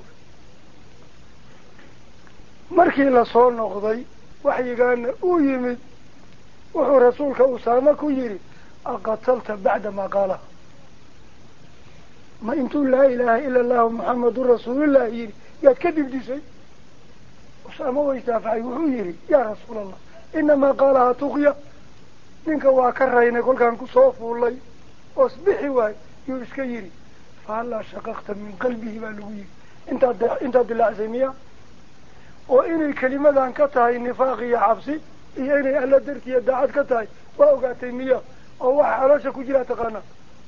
مركي لصول نقضي وحي قالنا او يمد وحو رسولك أسامة كيري أقتلت بعد ما قاله ما انتو لا إله إلا الله محمد رسول الله يري يتكذب دي شيء أسامة ويستافعي وحو يري يا رسول الله إنما قالها تغيى منك واكرهين كل كان كصوف والله أصبحي واي يوسك يري فهلا شققت من قلبه بالوي انت انت دلع زمية وإن الكلمة ذا انكتها النفاق يا عبسي إياني ألا درتي يدعات كتاي وأوقاتي مياه أو حراشة كجرة تقانا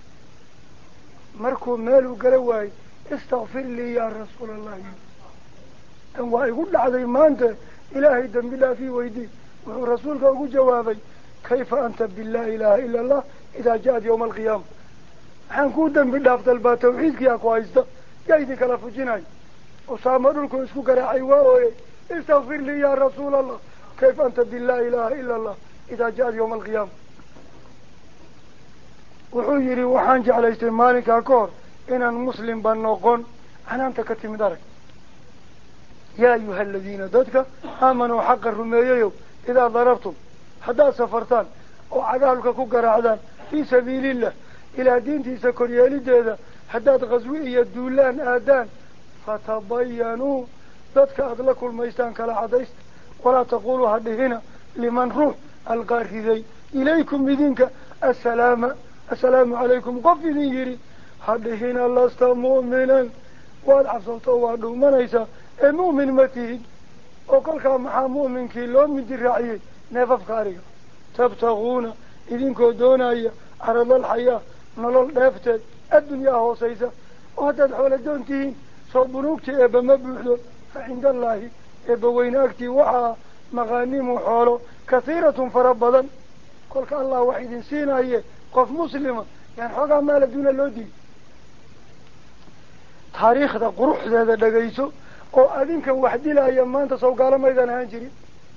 مركو مالو قلواي استغفر لي يا رسول الله أنه يقول لعذي ما أنت إلهي دم بالله في ويدي ورسولك أقول جوابي كيف أنت بالله إله إلا الله إذا جاءت يوم القيامة حنكون دم بالله أفضل با توحيدك يا كويسة يايدك لفجناي أسامر لكم اسكو قرعي واوي استغفر لي يا رسول الله كيف أنت بالله إله إلا الله إذا جاءت يوم القيامة وحيري وحانج على استمالك أكور إن المسلم بنوقون أنا أنت كتم دارك يا أيها الذين ددك آمنوا حق الرمييو إذا ضربتم حدا سفرتان وعذالك كوكر عدان في سبيل الله إلى دين تسكر يالي دادا حداد غزوية دولان آدان فتبينوا ددك أدلكوا الميستان كلا عديست ولا تقولوا هذه هنا لمن روح القارثي إليكم بدينك السلام السلام عليكم قفل يري هذه هنا لست مؤمنا والعصوت وعدو منيسا المؤمن متين وقال كما مؤمن كيلون من الرعيه نفف خارج تبتغون إذنكو دونايا عرض الحياة نلول دافتد الدنيا هو سيسا وهذا حول دونتين صوبنوكتي إبا مبوحدو فعند الله إبا ويناكتي وحا مغانيم حوله كثيرة فربضا قال الله وحيد سينا هي قف مسلمة يعني حقا مالا دون اللودي تاريخ ذا قروح ذا دقيسو وأذنك وحدي لا يما أنت سوقال ما إذا هانجري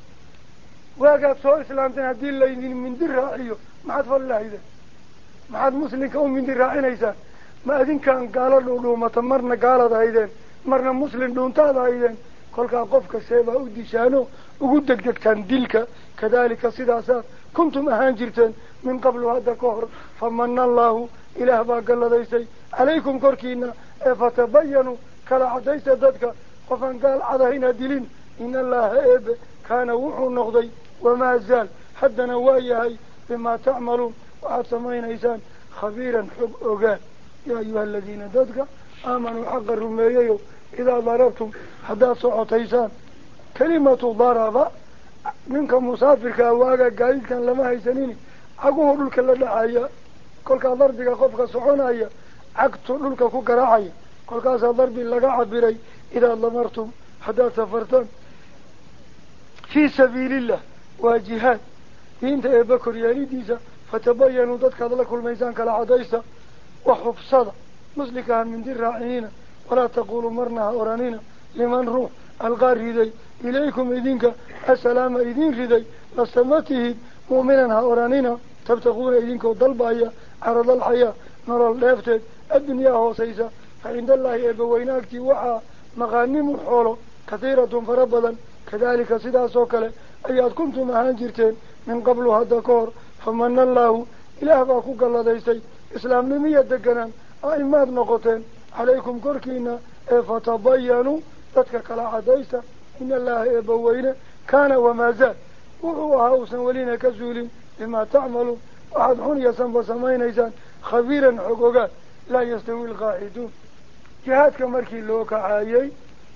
واقع سوء إسلامتين هدي اللي من در راعيه ما حد فالله إذا ما حد مسلم كون من در راعينا إذا ما أذن كان قال له ما تمرنا قال هذا إذا مرنا مسلم دون هذا إذا كل كان قفك سيبا أودي شانو وقدك دكتان دلك كذلك صداسا كنتم أهانجرتين من قبل هذا كهر فمن الله إله باق الله ديسي عليكم كركينا فتبينوا كلا عديس ددك وفان قال عدهنا دلين إن الله إب كان وحو النغضي وما زال حد نواياهي بما تعملون وعطمين إيسان خبيرا حب أغان يا أيها الذين ددك آمنوا حق الرمييو إذا ضربتم حدا صعط إيسان كلمة ضرب منك مسافر كأواقع قايد كان لما هيسانيني أقول لك اللعايا كل كضربك قفك صعونايا عقت لك كراعيا كل كاس ضرب لقى عبري إذا ضمرتم حدا سفرتم في سبيل الله وجهاد انت يا بكر يا ريديسا فتبينوا ضدك لك الميزان كلا عديسا وحفصدا مسلكها من دير راعينا ولا تقولوا مرنا أورانينا لمن روح الغار ردي إليكم إذنك السلام إذن ردي لستمته مؤمنا أورانينا تبتغون إذنك وضلبايا عرض الحياة نرى اللافتد الدنيا هو سيسا فعند الله يبويناكتي وحا مغانم حوله كثيرة فربضا كذلك سدا سوكله أيات كنتم هانجرتين من قبل هذا كور فمن الله إله باكوك الله ديستي إسلام نمية دقنا أئمات نقطين عليكم كركينا فتبينوا تتكك العديسة إن الله يبوينا كان وما زال وهو هاوسا ولينا كزولين بما تعملوا وحد حنيا سنب سمين إيسان خبيرا حقوقا لا يستوي القاعدون جهاد كمركي لوكا عايي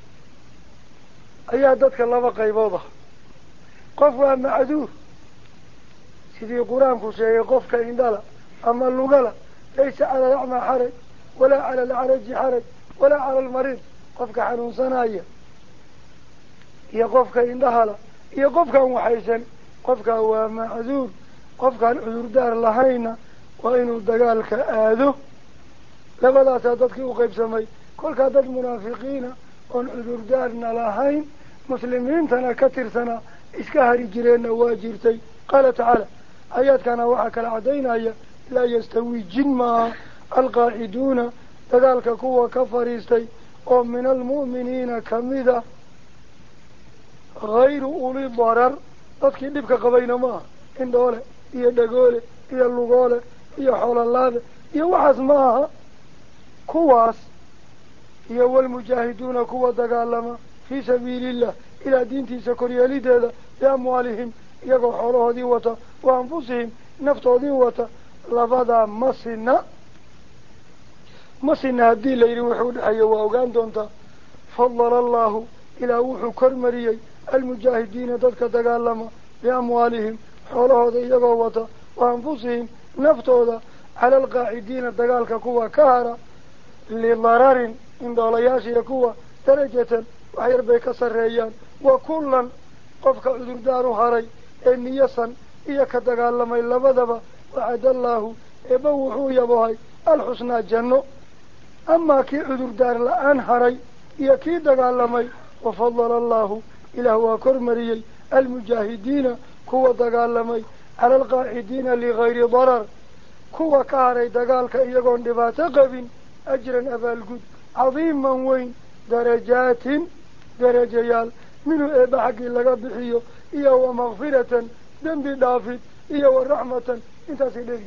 أيها دادك الله قيبوضة قفوا معذور سيدي قرآن كسي قفك إندالا أما اللغالة ليس على الأعمى حرج ولا على العرج حرج ولا على المريض قفك حنون صنايا يا قفك إندالا يا قفك محيسا قفك هو معذور قفك العذور دار اللهينا وإنه دقالك آذو لبدا سادتك وقيب سمي كل كادت منافقين on cudurdaarna lahayn muslimiintana ka tirsana إسكهري جرينا واجرتي قال تعالى آيات كان وحكى عدينا لا يستوي جنما القاعدون تذلك كوة كفريستي ومن المؤمنين كمذا غير أولي الضرر تذكي لبك قبينا ما إن دولة إيا دقولة إيا اللغولة إيا حول الله إيا وحز معها كواس إيا والمجاهدون كوة دقالما في سبيل الله إلى دينتي سكريا لديدا بأموالهم يقو حوله ديوة وأنفسهم نفطه ديوة لفظا مصنا مصنا هدي ليري وحود حي وأوغان دونتا فضل الله إلى وحو كرمريي المجاهدين ذاتك دقالما بأموالهم حوله ديوة وأنفسهم نفطه على القاعدين دقالك كوا كهرا لضرر إن دولياشي كوا درجة وحير بيك سريان وكلا قفك عذر دارو هاري إن يسن إياك دقالما إلا بدبا وعد الله إبوحو يبوهي الحسنى جنو أما كي عذر دار الآن هاري إياكي دقالما وفضل الله إلى هو كرمري المجاهدين كوا دقالما على القاعدين لغير ضرر كوا كهري دقالك إياقون دباتا قبين أجرا أبالقود عظيما وين درجات درجيال منه إبا حقي لغا بحيو إيا ومغفرة دنب دافد إيا ورحمة انت سيدري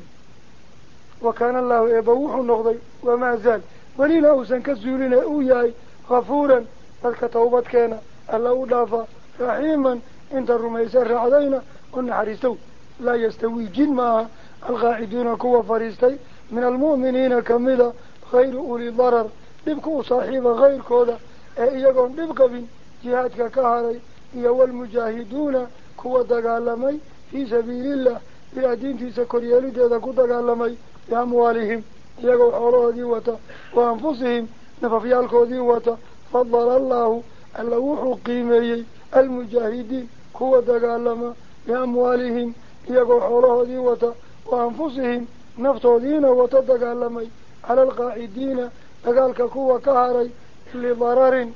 وكان الله إبا وحو النغضي وما زال ولينا أوسن كالزولين أوياي غفورا تلك توبت كان الله دافا رحيما انت الرميسان رعدينا قلنا حريستو لا يستوي جن معها القاعدون كوا فريستي من المؤمنين كمذا غير أولي ضرر لبكوا صاحب غير كودا إيقون لبقبين جهادك كهري إيا والمجاهدون كوا دقالمي في سبيل الله إلى دين في سكريا لديدا كوا دقالمي بأموالهم إيقون حوله ديوة وأنفسهم نففيالكو ديوة فضل الله اللوح قيمي المجاهدين كوا دقالما بأموالهم إيقون حوله ديوة وأنفسهم نفتو دينا وتدقالمي على القاعدين دقالك كوا كهري لضرر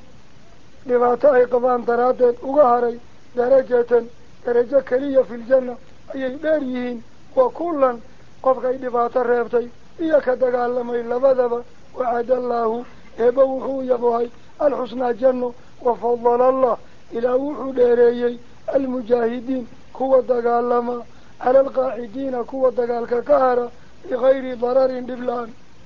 لباتاي قبان تراتين وقهري درجة درجة كلية في الجنة أي داريين وكلا قفقي لباتا ريبتي إياك دقالما إلا بذبا وعد الله إبوحو يبوهي الحسنى جنة وفضل الله إلى وحو داريي المجاهدين كوا دقالما على القاعدين كوا دقالك كهرا لغير ضرر دبلان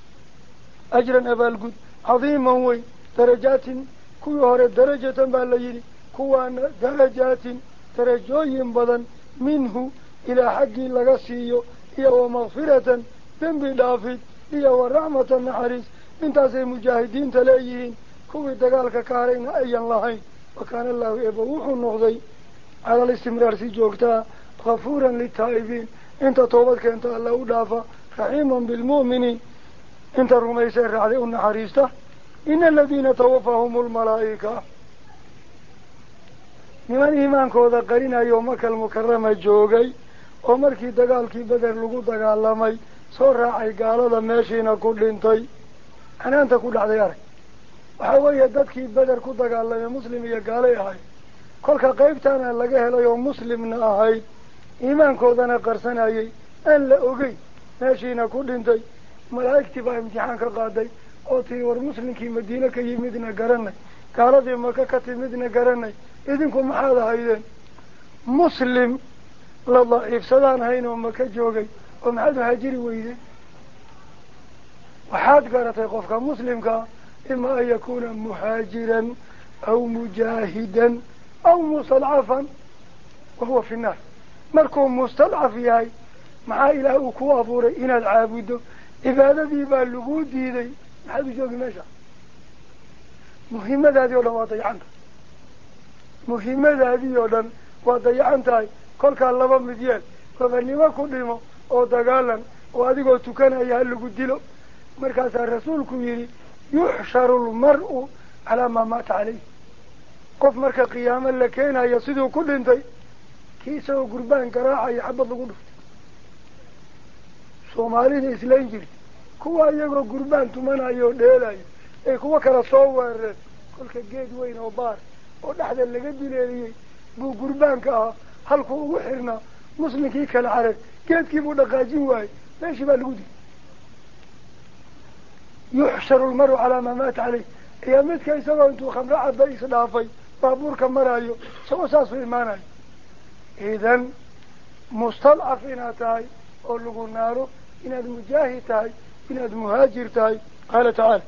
أجرا أبالقود عظيما وي درجات كل هوري درجة بالليل كوانا درجات درجوين بدن منه إلى حق لغسيو إيا ومغفرة ذنب دافد إيا ورحمة النحريس انت زي مجاهدين تلايين كوي دقالك كارين أيا اللهين وكان الله إبوح النغضي على الاستمرار سيجوكتا غفورا للتائبين انت طوبتك انت الله دافا رحيما بالمؤمنين انت الرميسين رعدي النحريسته إن الذين توفاهم الملائكة من إيمان كودا قرينا يومك المكرمة جوغي ومركي دقالكي بدر لغو دقالامي صور راعي قالوا ماشينا كل انتي أنا أنت كل عديارك وحاول يددكي بدر كو دقالامي مسلم يقالي هاي كل قيبتانا لقاه ليوم مسلمنا هاي إيمان كودانا قرسنا يي أن لأوغي ماشينا كل انتي ملائكتي با امتحان كقادي أوتي ورمسلمكي مدينة كي مدينة قرني قالت مكة كتي مدينة قرني إذنكم هذا هيدين مسلم لله إفسدان هين ومكة جوغي ومحاد هاجري ويدين وحاد قالت يقفك مسلمك إما أن يكون مهاجرا أو مجاهدا أو مستضعفا وهو في النار مركم مستضعف ياي مع إله كوافور إن العابد إبادة ديبا اللقود ديدي محاد جوغي ماشا مهمة هذه ولا وضيعنك مهمة هذه ولا وضيعنتها كل كاللبا مديان فبنما كلمة أو دقالا وهذه تكان أيها اللقود ديلو مركز الرسول كويري يحشر المرء على ما مات عليه قف مركز قياما لكينا يصيده كل انتي كيسا وقربان كراحة يحبط لقود سومالين إسلام جري كوا يقو قربان تمنى يو ديلاي اي كوا كلا صور كل كجيد وين وبار ونحن اللي قد لي buu gurbaanka ahaa halkuu ugu xirnaa muslimkii kala carar geedkii buu dhaqaajin waayey meeshii baa lagu dilay yuxsharu lmaru calaa maa maata caleyh ayaa midka isagoo intuu khamro caba isdhaafay baabuurka maraayo isagoo saasuu imaanayo idan mustadcaf inaad tahay oo lagu naaro inaad mujaahid tahay inaad muhaajir tahay qaala tacaala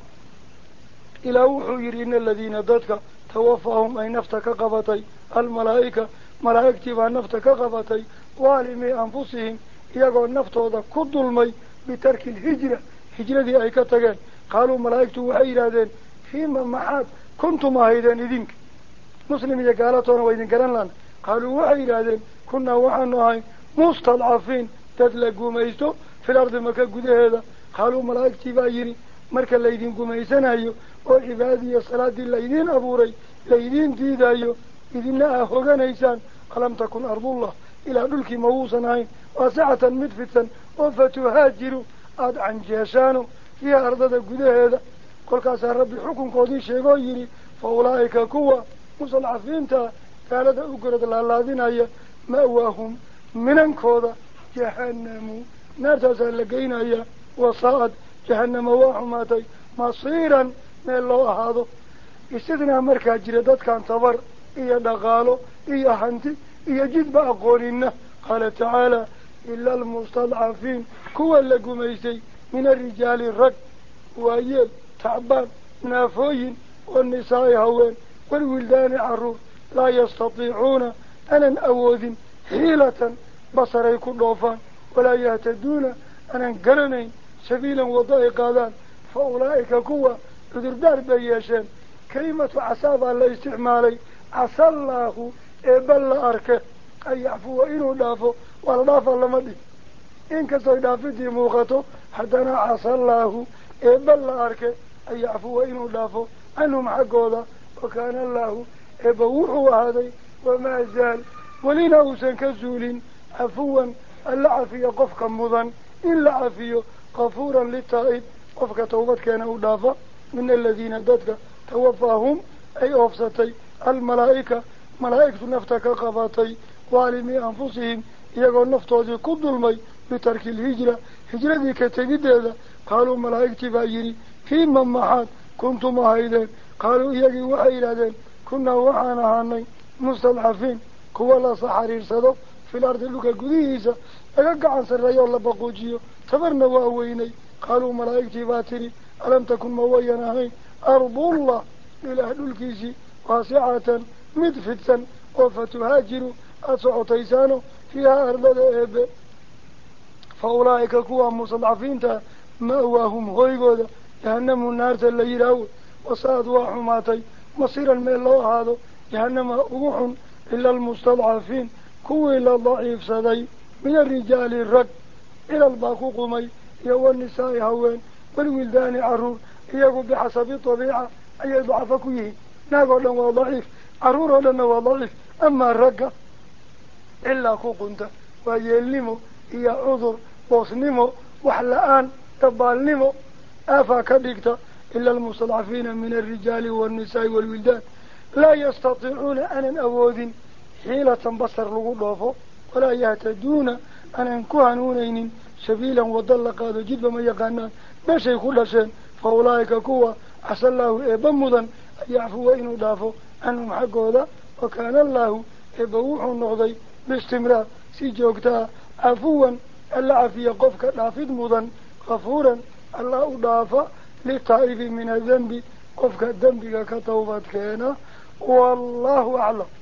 ilaa wuxuu yidhi ina aladiina dadka tawafaahum ay nafta ka qabatay almalaa'ika malaa'igtii baa nafta ka qabatay waalimii anfusihim iyagoo naftooda ku dulmay bitarki alhijra hijradii ay ka tageen qaaluu malaa'igtu waxay yidhaahdeen fiima maxaad kuntum ahaydeen idinka muslim iyo gaalatoona waa idin garan laana qaaluu waxay yidhaahdeen kunnaa waxaanu ahay mustadcafiin dad la gumaysto fil ardi maka gudaheeda qaaluu malaa'igtii baa yidhi marka laydin gumaysanayo oo cibaadadiiyo salaadii laydiin abuuray laydiin diidayo idina aa hoganaysaan alam takun ardullah ilaa dhulkii ma wuusan ahayn waasicatan mid fidsan oo fatuhaajiru aada canjeeshaano fiiha ardada gudaheeda kolkaasaa rabbi xukunkoodii sheegoo yidhi fa ulaa'ika kuwa mustadcafiinta gaalada u gorod laalaadinaya ma'waahum minankooda jahanamu naartaasaa la geynaya wasaa'ad jahanama waa xumaatay masiiran meel loo ahaado isidnaa markaa jira dadkan tabar iyo dhaqaalo iyo hanti iyo jidba aqoonina qaala tacaala ila almustadcafiin kuwa la gumaystay min arijaali rag waayeel tacbaan naafooyin wanisaa'i haween walwildaani caruur laa yastatiicuuna anan awoodin xiilatan basaray ku dhoofaan walaa yahtaduuna anan garanayn sabiilan waddo ay qaadaan fa ulaa'ika kuwa cudurdaar bay yeesheen kelimatu casaa baa la isticmaalay casa allaahu eebba la arke an yacfuwa inuu dhaafo waa la dhaafaa lama dhig inkastoy dhaafidii muuqato haddana casa allaahu eebba la arke an yacfuwa inuu dhaafo canhum xaggooda wa kaana allaahu eebba wuxuu ahaaday wamaa zaal welina uusan ka zuulin cafuwan alla cafiyo qofka mudan in la cafiyo kafuuran litaa'ib qofka tawbadkeena u dhaafa min aladiina dadka tawafaahum ay oofsatay almalaa'ika malaa'igtu nafta ka qabatay waalimii anfusihim iyagoo naftoodii ku dulmay bitarki alhijra hijradii ka tegiddeeda qaaluu malaa'igtii baa yidhi fiima maxaad kuntum ahaydeen qaaluu iyagii waxay yidhahdeen kunnaa waxaan ahaanay mustadcafiin kuwa la saxariirsado fil ardi dhulka gudihiisa laga gacan sarreeyo oo la baquujiyo tabarna waa weynay qaaluu malaa'igtii baa tidhi alam takun ma wayan ahayn ardullah ilaah dhulkiisii waasicatan mid fidsan oo fatuhaajiru aada socotaysaano fiihaa ardada eebe fa ulaa'ika kuwa mustadcafiinta ma'waahum hooygooda jahanamu naarta la yidhaaho wasaad waa xumaatay masiiran meel loo ahaado jahanama ugu xun ila almustadcafiin kuwii la daciifsaday min arijaali rag cilal baa ku qumay iyo wanisaa'i haween walwildaani caruur iyagu bixasabi dabiica ayay dacafo ku yihiin naag oo dhan waa daciif carruur oo dhanna waa daciif amaa ragga ilaa ku qunta waa yeelnimo iyo cudur boosnimo wax la-aan dabaalnimo aafaa ka dhigta ila almustadcafiina min alrijaali waannisaa'i waalwildaan laa yastatiicuuna aanan awoodin xiilatan basar lagu dhoofo walaa yahtaduuna aanan ku hanuunaynin sabiilan waddo la qaado jidba ma yaqaanaan meeshay ku dhasheen fa ulaa'ika kuwa casa allaahu eebba mudan an yacfuwa inuu dhaafo canhum xaggooda wa kaana allaahu eebba wuxuu noqday biistimraar si joogtaa cafuwan alla cafiya qofka dhaafid mudan kafuuran alla u dhaafa litaa'ibi min adanbi qofka dembiga ka tawbad keena wallahu aclam.